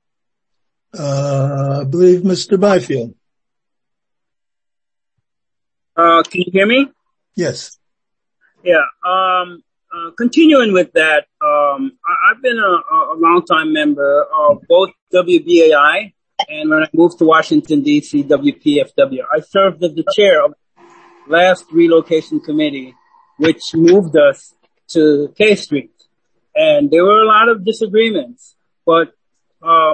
I believe Mr. Byfield. Can you hear me? Yes. Yeah. Continuing with that, I've been a long-time member of both WBAI and when I moved to Washington, D.C., WPFW. I served as the chair of the last relocation committee, which moved us to K Street. And there were a lot of disagreements, but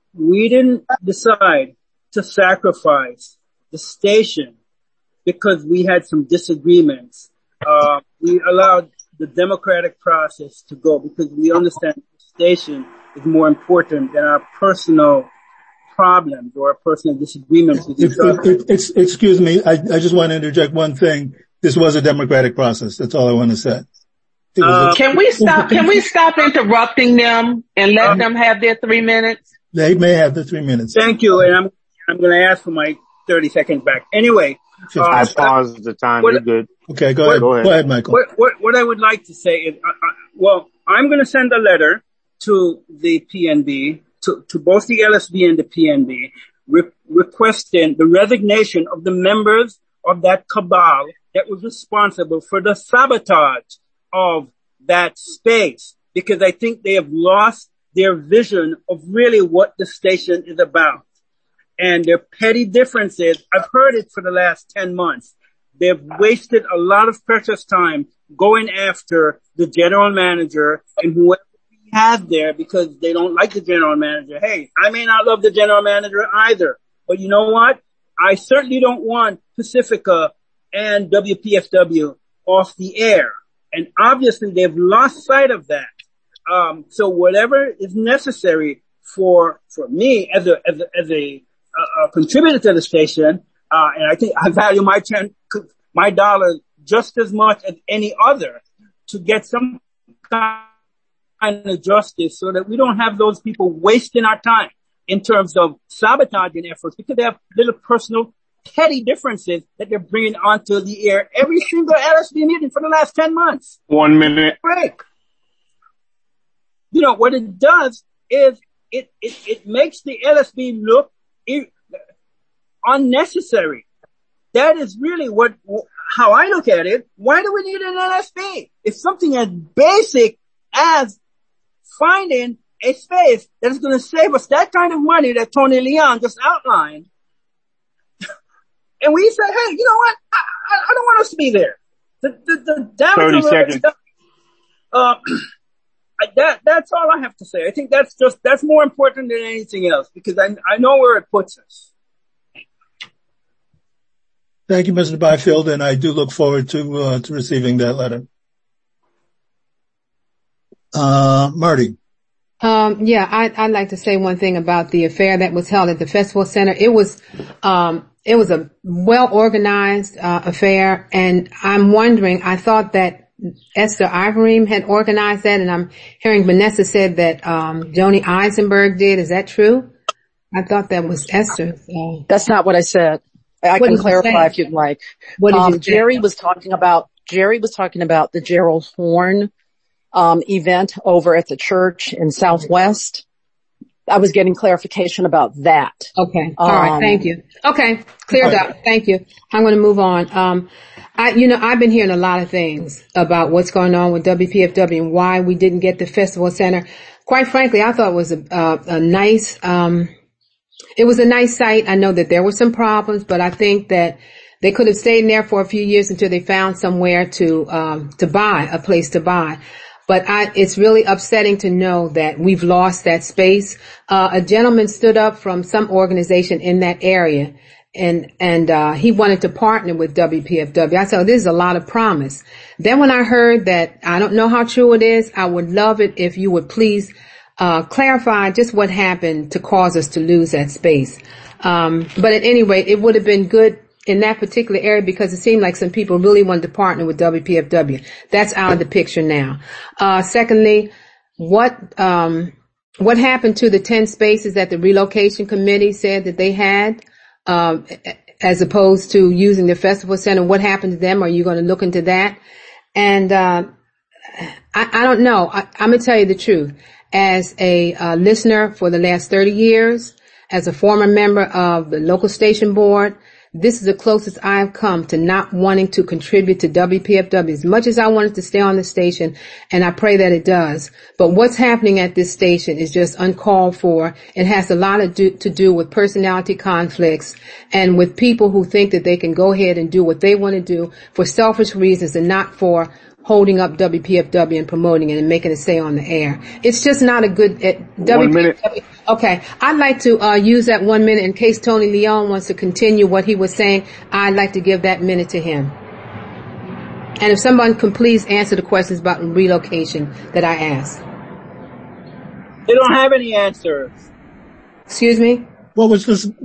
we didn't decide to sacrifice the station because we had some disagreements. We allowed the democratic process to go because we understand the station is more important than our personal problems or our personal disagreements with each other. Excuse me. I just want to interject one thing. This was a democratic process. That's all I want to say. Can we stop interrupting them and let them have their 3 minutes? They may have the 3 minutes. Thank you. And I'm going to ask for my 30 seconds back. Anyway. I paused the time. You're good. Okay, go ahead. Go ahead, Michael. What I would like to say is, I'm going to send a letter to the PNB, to both the LSB and the PNB, requesting the resignation of the members of that cabal that was responsible for the sabotage of that space, because I think they have lost their vision of really what the station is about. And their petty differences, I've heard it for the last 10 months. They've wasted a lot of precious time going after the general manager and whoever we have there because they don't like the general manager. Hey, I may not love the general manager either, but you know what? I certainly don't want Pacifica and WPFW off the air. And obviously they've lost sight of that. So whatever is necessary for me as a contributor to the station, and I think I value my dollar just as much as any other to get some kind of justice so that we don't have those people wasting our time in terms of sabotaging efforts because they have little personal petty differences that they're bringing onto the air every single LSB meeting for the last 10 months. 1 minute. Break. You know, what it does is it makes the LSB look unnecessary. That is really how I look at it. Why do we need an LSB? It's something as basic as finding a space that is going to save us that kind of money that Tony Leon just outlined. And we say, hey, you know what? I don't want us to be there. The damage 30 seconds. That's all I have to say. I think that's more important than anything else because I know where it puts us. Thank you, Mr. Byfield, and I do look forward to receiving that letter. Marty. I'd like to say one thing about the affair that was held at the Festival Center. It was a well-organized affair, and I'm wondering, I thought that Esther Iverine had organized that, and I'm hearing Vanessa said that Joni Eisenberg did. Is that true? I thought that was Esther. That's not what I said. I can clarify if you'd like. What did you say? Jerry was talking about the Gerald Horn event over at the church in Southwest. I was getting clarification about that. Okay. All right. Thank you. Okay. Cleared up. Thank you. I'm going to move on. I've been hearing a lot of things about what's going on with WPFW and why we didn't get the Festival Center. Quite frankly, I thought it was a nice site. I know that there were some problems, but I think that they could have stayed in there for a few years until they found somewhere to buy, a place to buy. But it's really upsetting to know that we've lost that space. A gentleman stood up from some organization in that area and he wanted to partner with WPFW. I said, this is a lot of promise. Then when I heard that, I don't know how true it is, I would love it if you would please clarify just what happened to cause us to lose that space. But at any rate, it would have been good in that particular area because it seemed like some people really wanted to partner with WPFW. That's out of the picture now. Secondly, what happened to the 10 spaces that the relocation committee said that they had, as opposed to using the festival center? What happened to them? Are you going to look into that? And, I don't know. I'm going to tell you the truth. As a listener for the last 30 years, as a former member of the local station board, this is the closest I've come to not wanting to contribute to WPFW as much as I wanted to stay on the station, and I pray that it does. But what's happening at this station is just uncalled for. It has a lot to do with personality conflicts and with people who think that they can go ahead and do what they want to do for selfish reasons and not for holding up WPFW and promoting it and making it stay on the air. It's just not a good, WPFW, Okay. I'd like to use that 1 minute in case Tony Leon wants to continue what he was saying. I'd like to give that minute to him. And if someone can please answer the questions about relocation that I asked. They don't have any answers. Excuse me? What was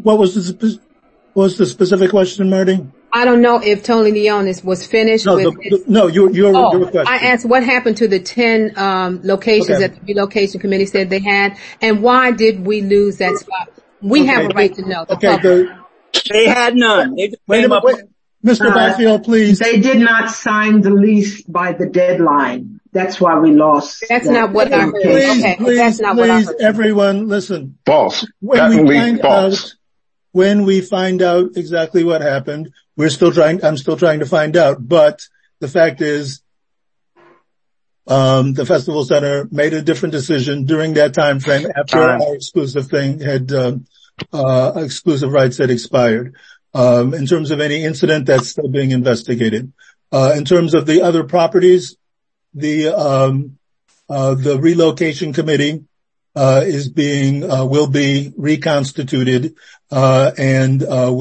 the specific question, Marty? I don't know if Tony Leon was finished with your question. I asked what happened to the 10 locations that the relocation committee said they had, and why did we lose that spot? We have a right to know. They had none. They Wait, Mr. Byfield, please. They did not sign the lease by the deadline. That's why we lost. That's not what I heard. Please, everyone, listen. False. When we find out exactly what happened, I'm still trying to find out. But the fact is, the Festival Center made a different decision during that time frame after our exclusive rights had expired. In terms of any incident, that's still being investigated. In terms of the other properties, the relocation committee will be reconstituted, and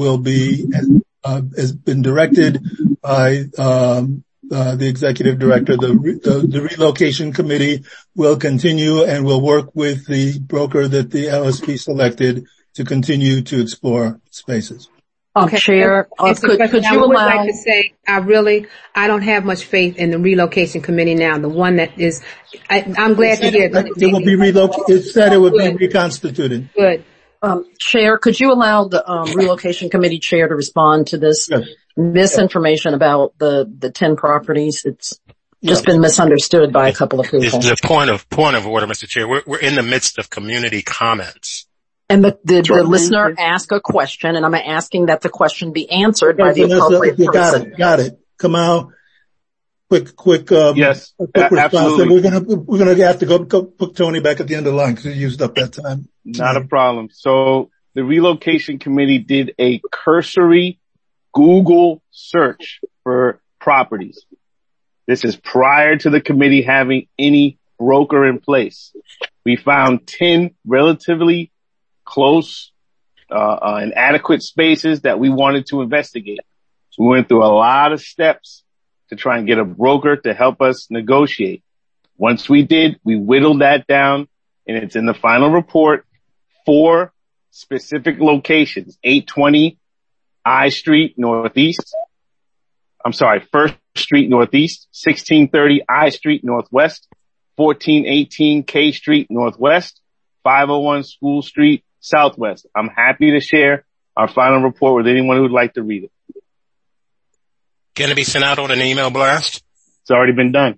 has been directed by the executive director. The relocation committee will continue and will work with the broker that the LSP selected to continue to explore spaces. Okay. Chair, could you allow? I would like to say, I don't have much faith in the relocation committee now. The one that is, I'm glad to hear that it will be relocated. It said it would be reconstituted. Good. Chair, could you allow the relocation committee chair to respond to this misinformation about the 10 properties? It's just been misunderstood by a couple of people. The point of order, Mr. Chair. We're in the midst of community comments. And the listener asked a question, and I'm asking that the question be answered by the appropriate person. Got it. Kamal, quick yes, response. absolutely. We're gonna have to go put Tony back at the end of the line because he used up that time. Not a problem. So the relocation committee did a cursory Google search for properties. This is prior to the committee having any broker in place. We found 10 relatively close and adequate spaces that we wanted to investigate. So we went through a lot of steps to try and get a broker to help us negotiate. Once we did, we whittled that down, and it's in the final report. 4 specific locations: 820 I Street Northeast. I'm sorry, 1st Street Northeast, 1630 I Street Northwest, 1418 K Street Northwest, 501 School Street Southwest. I'm happy to share our final report with anyone who would like to read it. Can it be sent out on an email blast? It's already been done.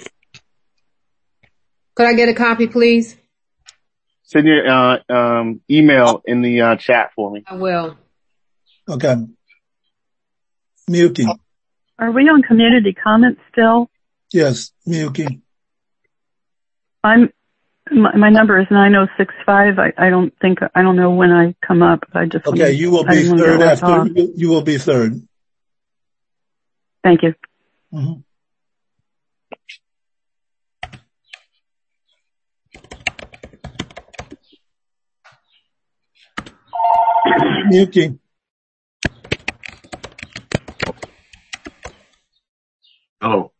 Could I get a copy, please? Send your email in the chat for me. I will. Okay. Miyuki. Are we on community comments still? Yes, Miyuki. My number is 9065. I don't know when I come up. Okay, you will be third after. You will be third. Thank you. Mm-hmm. Miyuki. Hello.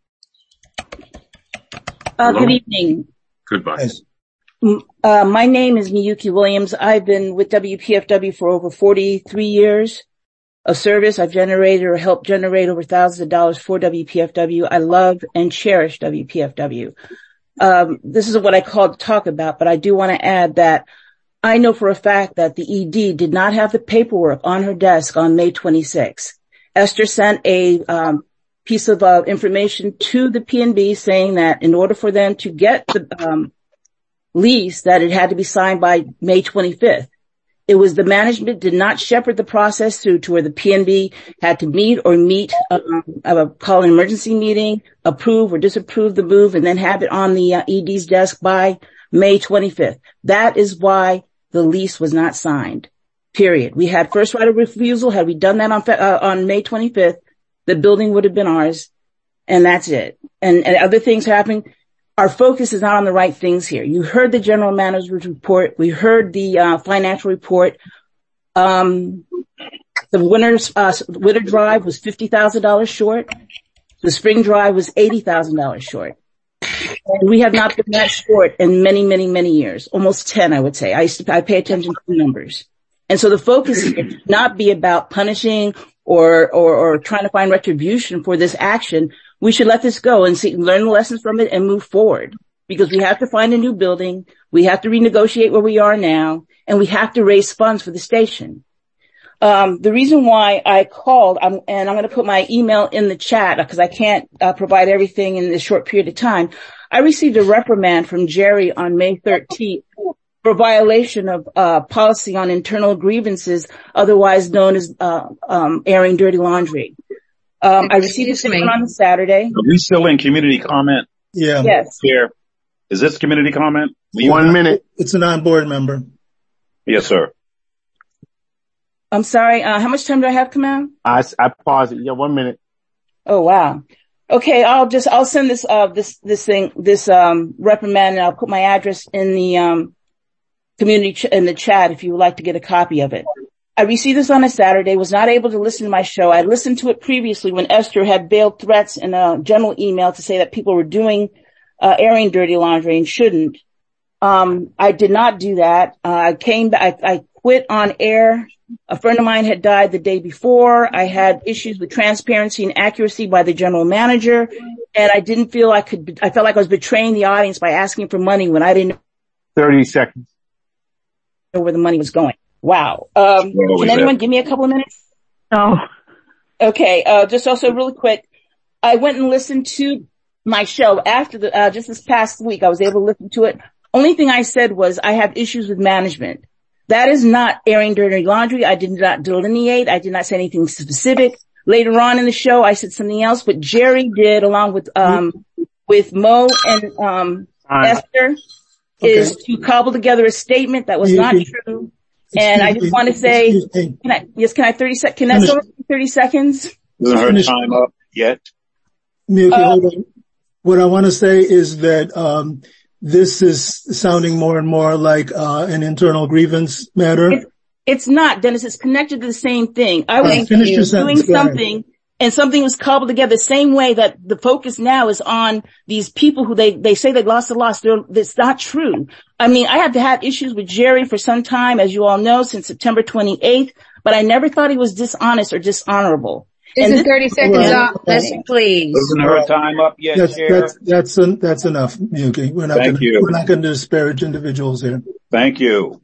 Good evening. Goodbye. Yes. My name is Miyuki Williams. I've been with WPFW for over 43 years of service. I've generated or helped generate over thousands of dollars for WPFW. I love and cherish WPFW. This is what I called to talk about, but I do want to add that I know for a fact that the ED did not have the paperwork on her desk on May 26th. Esther sent a piece of information to the PNB saying that in order for them to get the lease, that it had to be signed by May 25th. It was the management did not shepherd the process through to where the PNB had to meet, call an emergency meeting, approve or disapprove the move, and then have it on the ED's desk by May 25th. That is why the lease was not signed. Period. We had first right of refusal. Had we done that on May 25th, the building would have been ours, and that's it. And other things happened. our focus is not on the right things here. You heard the general manager's report. We heard the financial report. The winter drive was $50,000 short. The spring drive was $80,000 short. And we have not been that short in many, many, many years. Almost 10, I would say. I pay attention to the numbers. And so the focus here should not be about punishing or trying to find retribution for this action. We should let this go and learn the lessons from it and move forward, because we have to find a new building. We have to renegotiate where we are now, and we have to raise funds for the station. The reason why I called, and I'm going to put my email in the chat because I can't provide everything in this short period of time. I received a reprimand from Jerry on May 13th for violation of policy on internal grievances, otherwise known as airing dirty laundry. I received this on Saturday. Are we still in community comment? Yeah. Yes. Here. Is this community comment? 1 minute. It's an on-board member. Yes, sir. I'm sorry. How much time do I have, Kamal? I paused it. Yeah, 1 minute. Oh, wow. Okay. I'll send this reprimand, and I'll put my address in the, community in the chat if you would like to get a copy of it. I received this on a Saturday, was not able to listen to my show. I listened to it previously when Esther had veiled threats in a general email to say that people were doing, airing dirty laundry and shouldn't. I did not do that. I quit on air. A friend of mine had died the day before. I had issues with transparency and accuracy by the general manager, and I didn't feel I felt like I was betraying the audience by asking for money when I didn't 30 seconds. know where the money was going. Wow. Can anyone give me a couple of minutes? No. Okay. Just also really quick. I went and listened to my show after just this past week. I was able to listen to it. Only thing I said was I have issues with management. That is not airing dirty laundry. I did not delineate. I did not say anything specific. Later on in the show, I said something else. What Jerry did along with Mo and, Esther is to cobble together a statement that was not true. And I just want to say, can I 30 seconds? Isn't her time up yet? Hold on. What I want to say is that, this is sounding more and more like, an internal grievance matter. It's not, Dennis. It's connected to the same thing. I was doing something and something was cobbled together the same way that the focus now is on these people who they say they lost. That's not true. I mean, I have had issues with Jerry for some time, as you all know, since September 28th, but I never thought he was dishonest or dishonorable. Isn't 30 seconds up? Listen, please. Isn't her time up yet, Chair? That's enough, Miyuki. We're not going to disparage individuals here. Thank you.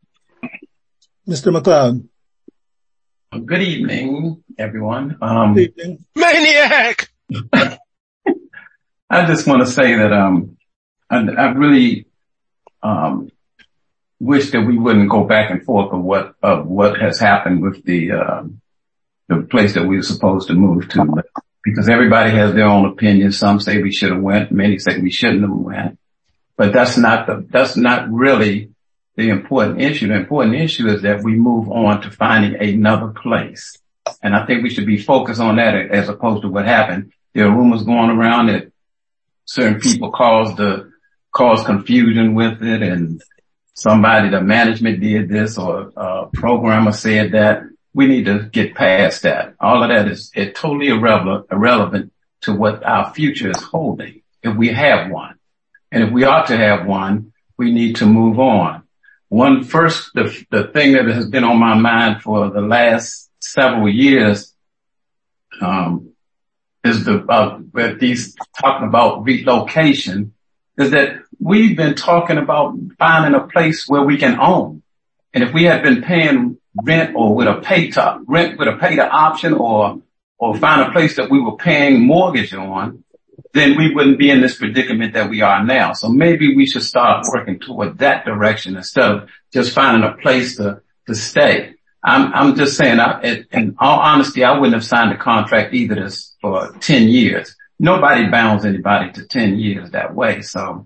Mr. McLeod. Good evening, everyone. Good evening. Maniac! I just want to say that I really wish that we wouldn't go back and forth of what has happened with the place that we were supposed to move to, because everybody has their own opinion. Some say we should have went, many say we shouldn't have went, but that's not really the important issue. The important issue is that we move on to finding another place. And I think we should be focused on that as opposed to what happened. There are rumors going around that certain people caused confusion with it, and the management did this, or a programmer said that. We need to get past that. All of that is totally irrelevant to what our future is holding, if we have one. And if we ought to have one, we need to move on. The thing that has been on my mind for the last several years, is talking about relocation, is that we've been talking about finding a place where we can own. And if we had been paying rent or with a pay to option or find a place that we were paying mortgage on, then we wouldn't be in this predicament that we are now. So maybe we should start working toward that direction instead of just finding a place to stay. I'm just saying, in all honesty, I wouldn't have signed a contract either for 10 years. Nobody bounds anybody to 10 years that way. So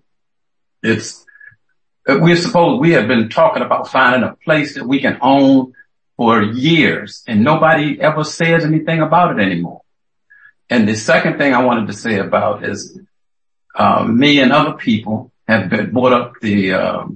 we have been talking about finding a place that we can own for years, and nobody ever says anything about it anymore. And the second thing I wanted to say about is, me and other people have brought up the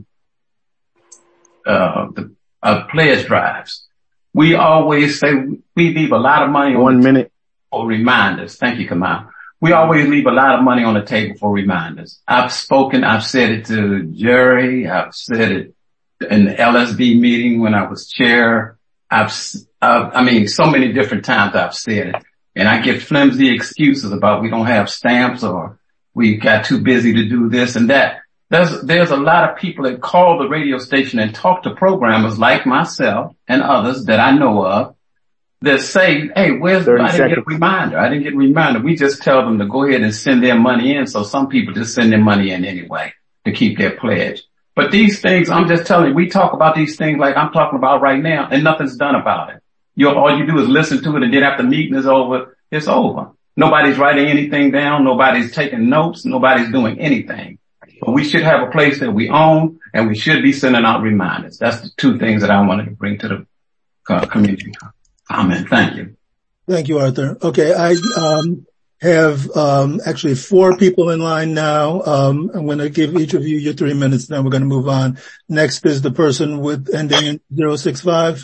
pledge drives. We always say we leave a lot of money on the table for reminders. Thank you, Kamal. We always leave a lot of money on the table for reminders. I've said it to Jerry. I've said it in the LSB meeting when I was chair. so many different times I've said it. And I get flimsy excuses about we don't have stamps or we got too busy to do this and that. There's a lot of people that call the radio station and talk to programmers like myself and others that I know of that say, hey, I didn't get a reminder. We just tell them to go ahead and send their money in. So some people just send their money in anyway to keep their pledge. But these things, I'm just telling you, we talk about these things like I'm talking about right now and nothing's done about it. All you do is listen to it, and then after the meeting is over, it's over. Nobody's writing anything down. Nobody's taking notes. Nobody's doing anything. But we should have a place that we own, and we should be sending out reminders. That's the two things that I wanted to bring to the community comment. Thank you. Thank you, Arthur. Okay, I have actually 4 people in line now. I'm going to give each of you your 3 minutes, then we're going to move on. Next is the person with ending in 065.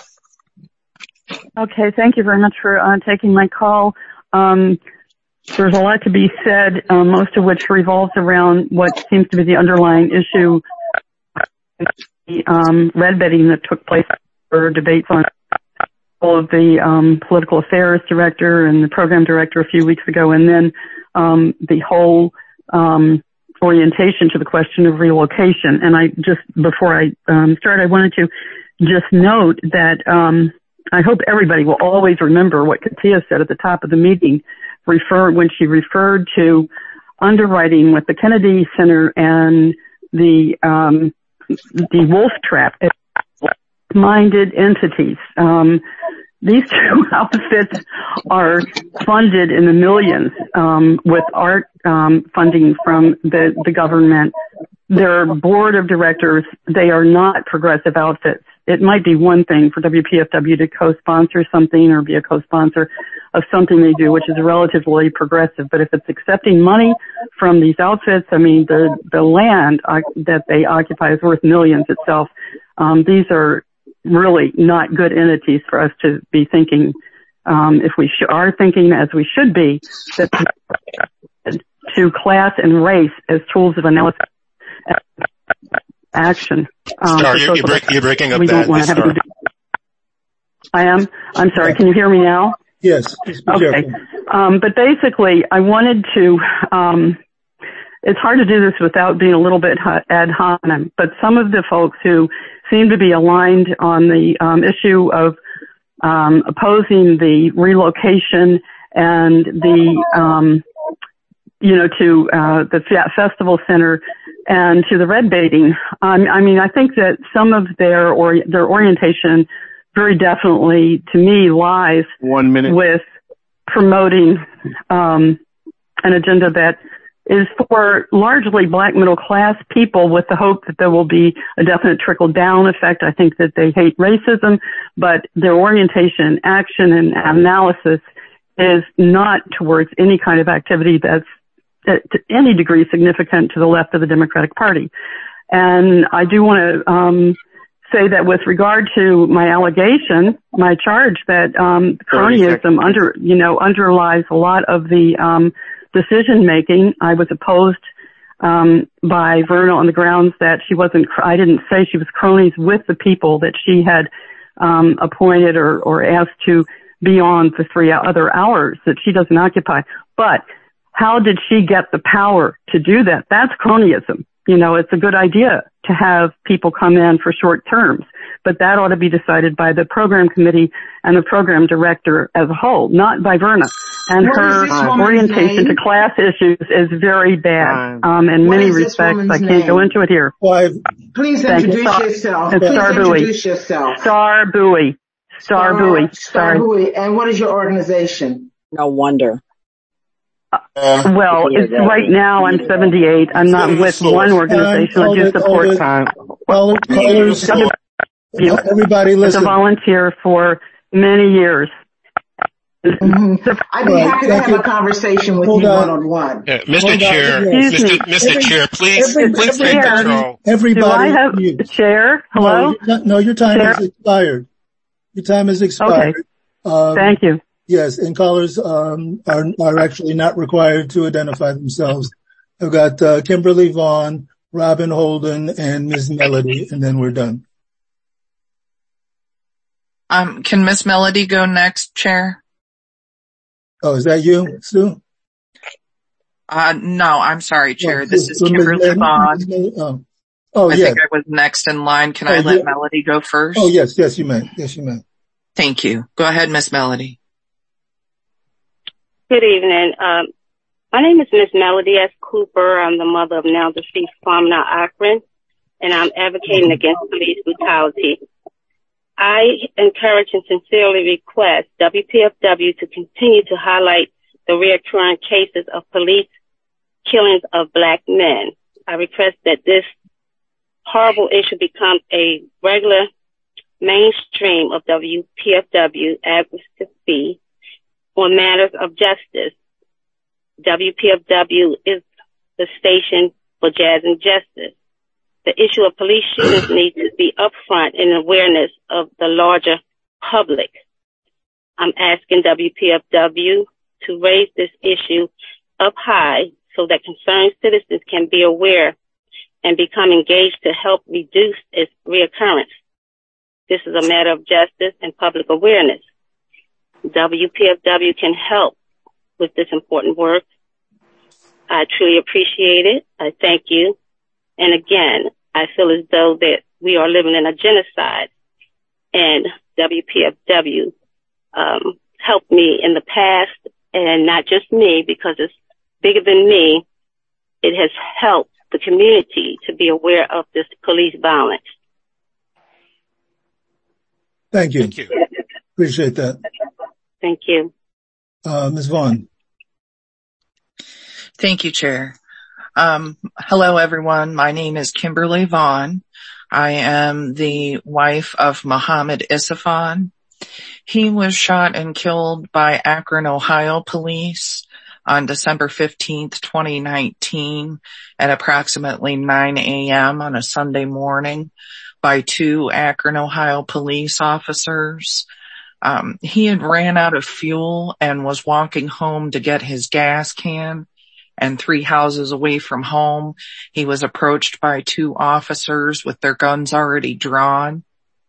Okay, thank you very much for taking my call. There's a lot to be said, most of which revolves around what seems to be the underlying issue, the red betting that took place for debates on all of the political affairs director and the program director a few weeks ago, and then the whole orientation to the question of relocation. And before I start, I wanted to just note that I hope everybody will always remember what Katia said at the top of the meeting, when she referred to underwriting with the Kennedy Center and the Wolf Trap minded entities. These two outfits are funded in the millions with art funding from the government. Their board of directors, they are not progressive outfits. It might be one thing for WPFW to co-sponsor something or be a co-sponsor of something they do, which is relatively progressive. But if it's accepting money from these outfits, I mean, the land that they occupy is worth millions itself. These are really not good entities for us to be thinking, if we are thinking as we should be, that to class and race as tools of analysis action. You're breaking up that. I am? I'm sorry. Can you hear me now? Yes. Okay. But basically, I wanted to, it's hard to do this without being a little bit ad hominem, but some of the folks who seem to be aligned on the issue of opposing the relocation and the, to the festival center and to the red baiting. I think that some of their orientation very definitely, to me, lies 1 minute with promoting an agenda that is for largely black middle class people with the hope that there will be a definite trickle down effect. I think that they hate racism, but their orientation, action, and analysis is not towards any kind of activity that's to any degree significant to the left of the Democratic Party. And I do want to say that with regard to my allegation, my charge that cronyism underlies a lot of the decision making, I was opposed by Verna on the grounds that I didn't say she was cronies with the people that she had appointed or asked to be on the 3 other hours that she doesn't occupy. But how did she get the power to do that? That's cronyism. It's a good idea to have people come in for short terms, but that ought to be decided by the program committee and the program director as a whole, not by Verna. And her orientation to class issues is very bad. In many respects, I can't go into it here. Please introduce yourself. Star Bowie. Star Bowie. And what is your organization? No wonder. Well, it's right now I'm 78. I'm not with one organization. I do support time. Everybody listen. As a volunteer for many years. I'd be happy to have a conversation with you one-on-one. Mr. Chair, please take control. Everybody. Do I have Chair? Hello? No, your time has expired. Your time has expired. Okay. Thank you. Yes, and callers are actually not required to identify themselves. I've got Kimberly Vaughn, Robin Holden, and Ms. Melody, and then we're done. Can Miss Melody go next, Chair? Oh, is that you, Sue? No, I'm sorry, Chair. This is Kimberly Vaughn. I think I was next in line. Can I let Melody go first? Oh, yes, you may. Yes, you may. Thank you. Go ahead, Miss Melody. Good evening. My name is Miss Melody S. Cooper. I'm the mother of now deceased Kwamna Akron, and I'm advocating against police brutality. I encourage and sincerely request WPFW to continue to highlight the recurring cases of police killings of Black men. I request that this horrible issue become a regular mainstream of WPFW advocacy on matters of justice. WPFW is the station for jazz and justice. The issue of police shootings needs to be upfront in awareness of the larger public. I'm asking WPFW to raise this issue up high so that concerned citizens can be aware and become engaged to help reduce its reoccurrence. This is a matter of justice and public awareness. WPFW can help with this important work. I truly appreciate it. I thank you. And again, I feel as though that we are living in a genocide, and WPFW helped me in the past, and not just me because it's bigger than me. It has helped the community to be aware of this police violence. Thank you. Appreciate that. Thank you. Ms. Vaughn. Thank you, Chair. Hello, everyone. My name is Kimberly Vaughn. I am the wife of Muhammad Isafan. He was shot and killed by Akron, Ohio police on December 15th, 2019 at approximately 9 a.m. on a Sunday morning by 2 Akron, Ohio police officers. He had ran out of fuel and was walking home to get his gas can. And 3 houses away from home, he was approached by 2 officers with their guns already drawn.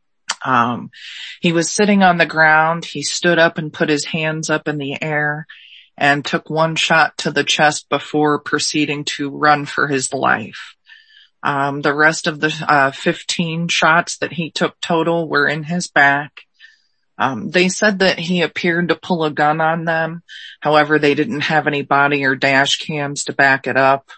He was sitting on the ground. He stood up and put his hands up in the air and took 1 shot to the chest before proceeding to run for his life. The rest of the 15 shots that he took total were in his back. They said that he appeared to pull a gun on them. However, they didn't have any body or dash cams to back it up.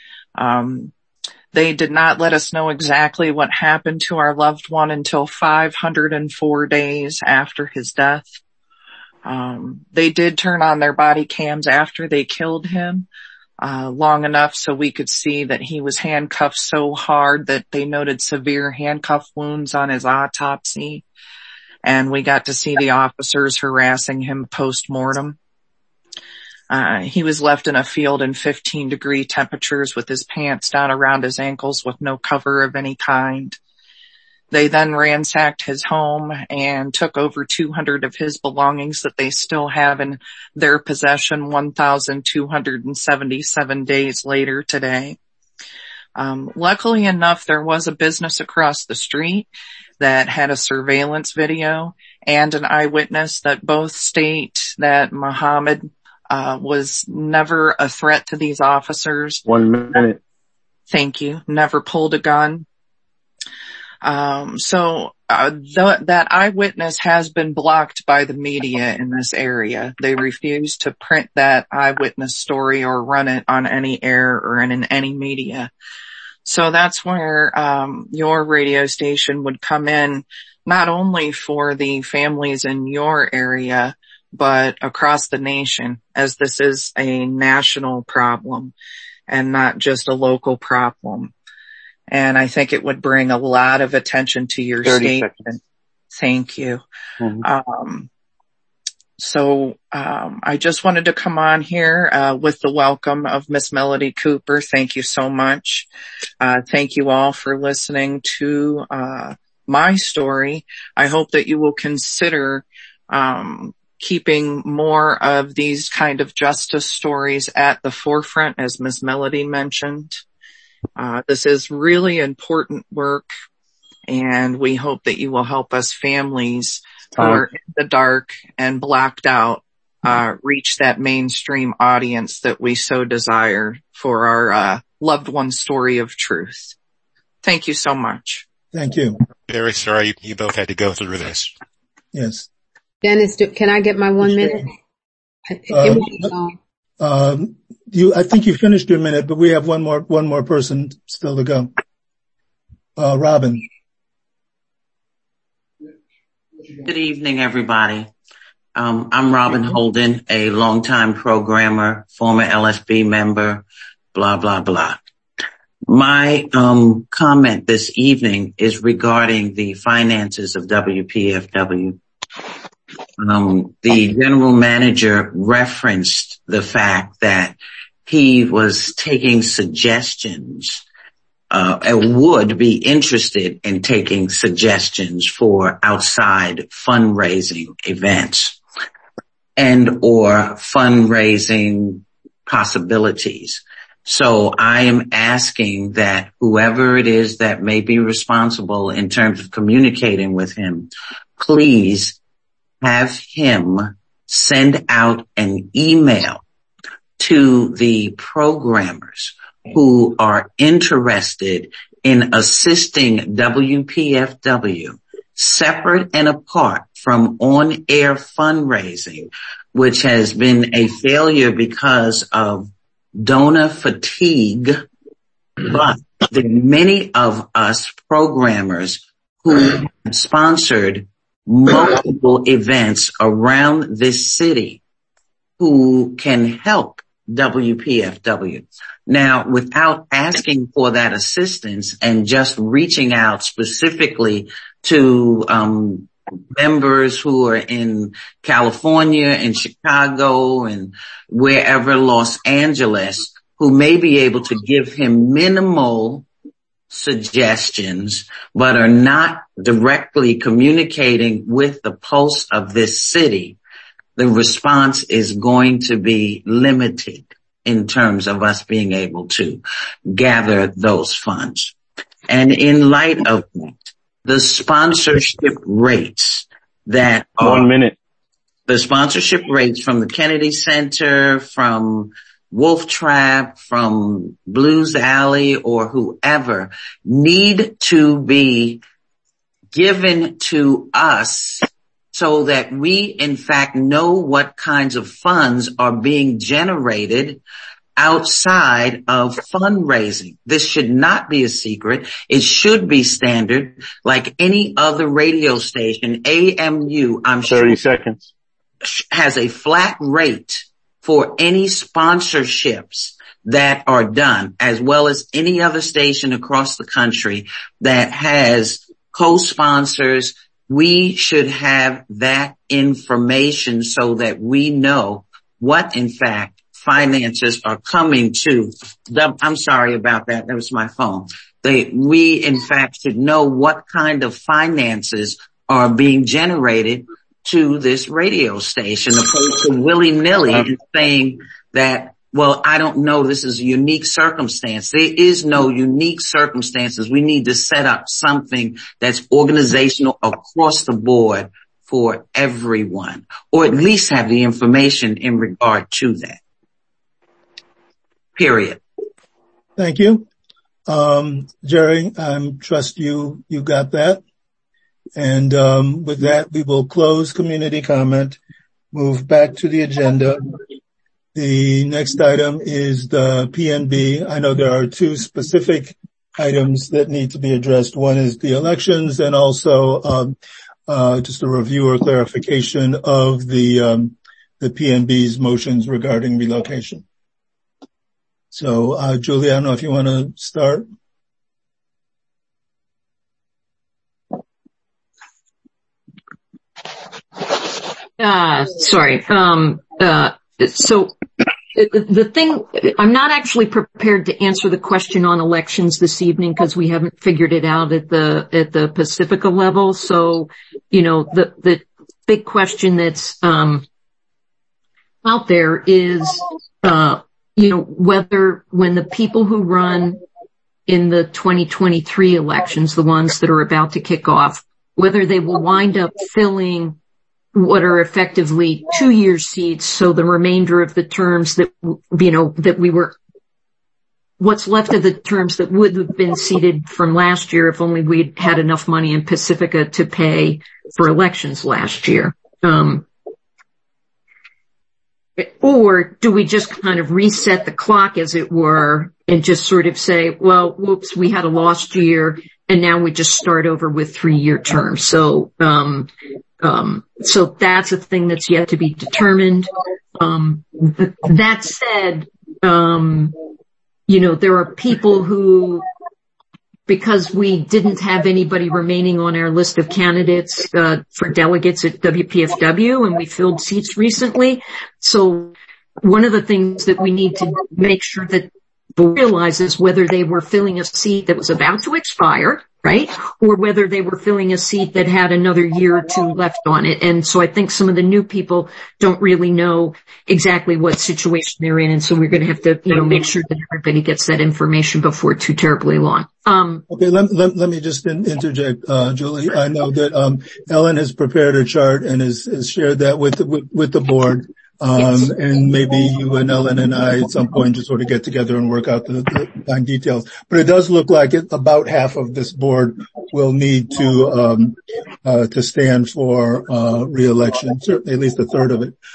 They did not let us know exactly what happened to our loved one until 504 days after his death. They did turn on their body cams after they killed him, long enough so we could see that he was handcuffed so hard that they noted severe handcuff wounds on his autopsy. And we got to see the officers harassing him post-mortem. He was left in a field in 15-degree temperatures with his pants down around his ankles with no cover of any kind. They then ransacked his home and took over 200 of his belongings that they still have in their possession 1,277 days later today. Luckily enough, there was a business across the street that had a surveillance video and an eyewitness that both state that Muhammad was never a threat to these officers. 1 minute. Thank you. Never pulled a gun. That eyewitness has been blocked by the media in this area. They refuse to print that eyewitness story or run it on any air or in any media. So that's where your radio station would come in, not only for the families in your area, but across the nation, as this is a national problem and not just a local problem. And I think it would bring a lot of attention to your station. Thank you. Mm-hmm. So I just wanted to come on here with the welcome of Miss Melody Cooper. Thank you so much. Thank you all for listening to my story. I hope that you will consider keeping more of these kind of justice stories at the forefront, as Miss Melody mentioned. This is really important work, and we hope that you will help us families who are in the dark and blacked out reach that mainstream audience that we so desire for our loved one's story of truth. Thank you so much. Thank you. Very sorry you both had to go through this. Yes. Dennis, can I get my 1 minute? I think you finished your minute, but we have one more person still to go. Robin. Good evening, everybody. I'm Robin Holden, a longtime programmer, former LSB member, blah, blah, blah. My comment this evening is regarding the finances of WPFW. The general manager referenced the fact that he was taking suggestions would be interested in taking suggestions for outside fundraising events and or fundraising possibilities. So I am asking that whoever it is that may be responsible in terms of communicating with him, please have him send out an email to the programmers who are interested in assisting WPFW separate and apart from on-air fundraising, which has been a failure because of donor fatigue. But there are many of us programmers who sponsored multiple events around this city who can help WPFW. Now, without asking for that assistance and just reaching out specifically to members who are in California and Chicago and wherever, Los Angeles, who may be able to give him minimal suggestions but are not directly communicating with the pulse of this city, the response is going to be limited in terms of us being able to gather those funds. And in light of that, the sponsorship rates that are 1 minute. The sponsorship rates from the Kennedy Center, from Wolf Trap, from Blues Alley, or whoever, need to be given to us so that we, in fact, know what kinds of funds are being generated outside of fundraising. This should not be a secret. It should be standard, like any other radio station. AMU, I'm sure, 30 seconds, has a flat rate for any sponsorships that are done, as well as any other station across the country that has co-sponsors. We should have that information so that we know what, in fact, finances are coming to I'm sorry about that. That was my phone. We, in fact, should know what kind of finances are being generated to this radio station, opposed to willy-nilly saying that, well, I don't know, this is a unique circumstance. There is no unique circumstances. We need to set up something that's organizational across the board for everyone, or at least have the information in regard to that. Period. Thank you. Jerry, I trust you got that. And with that, we will close community comment, move back to the agenda. The next item is the PNB. I know there are two specific items that need to be addressed. One is the elections, and also just a review or clarification of the PNB's motions regarding relocation. So, Julie, I don't know if you want to start. Sorry. So the thing, I'm not actually prepared to answer the question on elections this evening because we haven't figured it out at the Pacifica level. So, the big question that's, out there is, whether when the people who run in the 2023 elections, the ones that are about to kick off, whether they will wind up filling what are effectively 2-year seats. So the remainder of the terms that, what's left of the terms that would have been seated from last year if only we'd had enough money in Pacifica to pay for elections last year. Or do we just kind of reset the clock, as it were, and just sort of say, well, whoops, we had a lost year, and now we just start over with 3-year terms. So that's a thing that's yet to be determined. That said, there are people who, because we didn't have anybody remaining on our list of candidates for delegates at WPFW, and we filled seats recently. So one of the things that we need to make sure that people realize is whether they were filling a seat that was about to expire, right, or whether they were filling a seat that had another year or 2 left on it. And so I think some of the new people don't really know exactly what situation they're in, and so we're going to have to, make sure that everybody gets that information before too terribly long. Okay, let me just interject, Julie. I know that Ellen has prepared a chart and has shared that with the board. Yes. And maybe you and Ellen and I at some point just sort of get together and work out the fine details. But it does look like about half of this board will need to stand for re-election, certainly at least a third of it.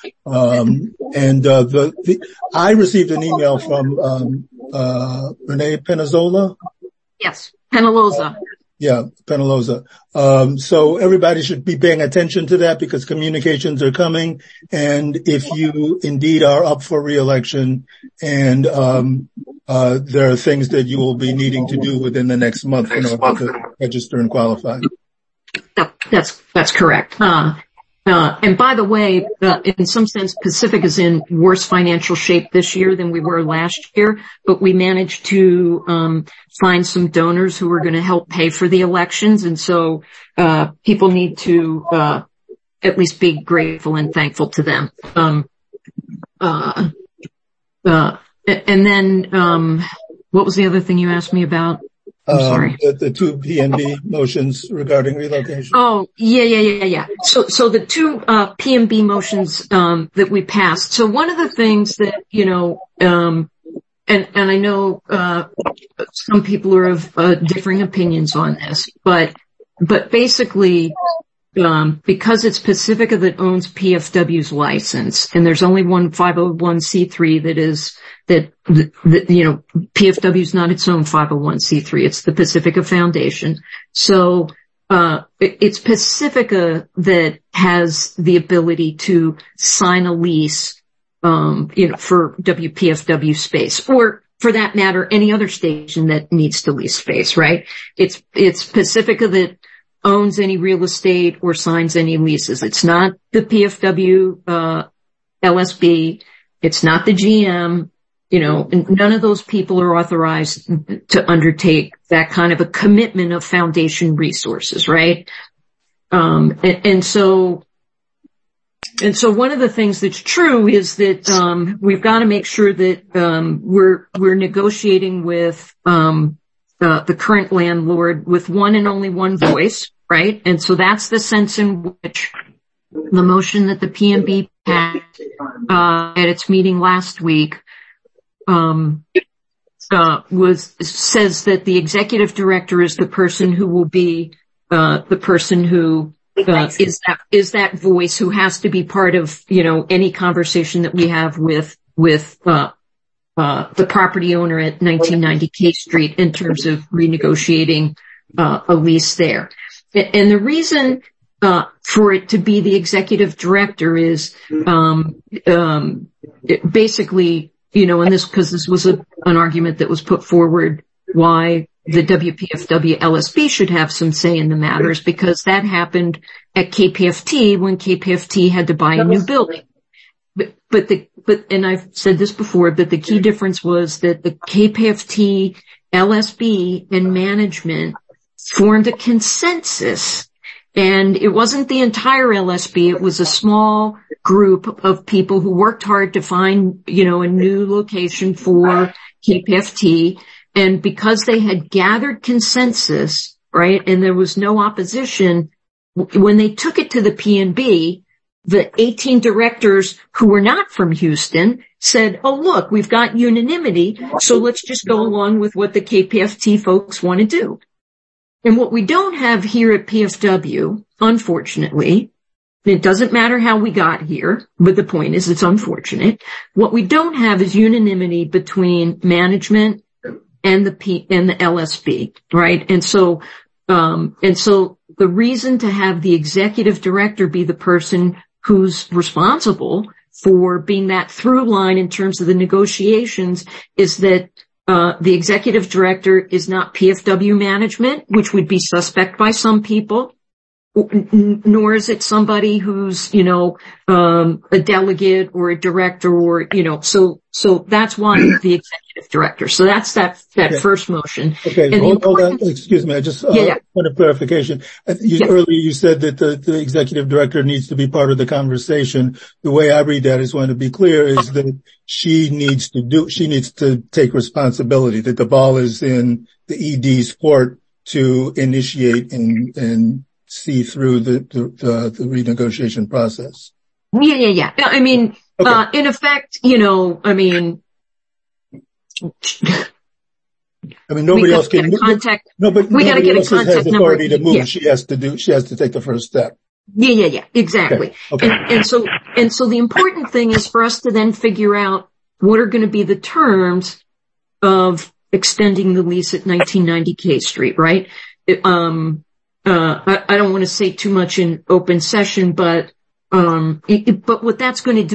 I received an email from Renee Penaloza. Yes, Penaloza. Yeah, Penaloza. So everybody should be paying attention to that because communications are coming. And if you indeed are up for re-election and there are things that you will be needing to do within the next month in order to register and qualify. That's correct. And by the way, in some sense, Pacific is in worse financial shape this year than we were last year, but we managed to find some donors who are going to help pay for the elections. And so people need to at least be grateful and thankful to them. And then what was the other thing you asked me about? I'm sorry. The 2 PMB motions regarding relocation. Oh, yeah. So the 2 PMB motions that we passed. So one of the things that, and I know some people are of differing opinions on this, but basically because it's Pacifica that owns PFW's license, and there's only one 501c3 that PFW is not its own 501c3. It's the Pacifica Foundation. So it's Pacifica that has the ability to sign a lease, for WPFW space, or for that matter, any other station that needs to lease space, right? It's Pacifica that owns any real estate or signs any leases. It's not the PFW LSB. It's not the GM. None of those people are authorized to undertake that kind of a commitment of foundation resources, right? And so one of the things that's true is that we've got to make sure that we're negotiating with the current landlord with one and only one voice, right? And so that's the sense in which the motion that the PMB passed at its meeting last week says that the executive director is the person who will be the person who is that voice who has to be part of any conversation that we have with the property owner at 1990 K Street in terms of renegotiating a lease there. And the reason for it to be the executive director is basically, and this because this was an argument that was put forward why the WPFW LSB should have some say in the matters, because that happened at KPFT when KPFT had to buy a new building. And I've said this before, but the key difference was that the KPFT LSB and management formed a consensus, and it wasn't the entire LSB. It was a small group of people who worked hard to find, a new location for KPFT. And because they had gathered consensus, right, and there was no opposition, when they took it to the PNB, the 18 directors who were not from Houston said, oh, look, we've got unanimity, so let's just go along with what the KPFT folks want to do. And what we don't have here at PFW, unfortunately, it doesn't matter how we got here, but the point is it's unfortunate. What we don't have is unanimity between management and the LSB, right? And so the reason to have the executive director be the person who's responsible for being that through line in terms of the negotiations is that the executive director is not PFW management, which would be suspect by some people, nor is it somebody who's, a delegate or a director or, so that's why the executive director. So that's that first motion. Okay. And hold on. Excuse me. I just want a clarification. Earlier you said that the executive director needs to be part of the conversation. The way I read that is, want to be clear, is that she needs to take responsibility, that the ball is in the ED's court to initiate and see through the renegotiation process. Yeah. I mean, in effect, nobody else can contact. No, but we got to get a contact number. Authority to move. Yeah. She has to take the first step. Yeah. Exactly. Okay. And so the important thing is for us to then figure out what are going to be the terms of extending the lease at 1990 K Street, right? I don't want to say too much in open session, but what that's going to do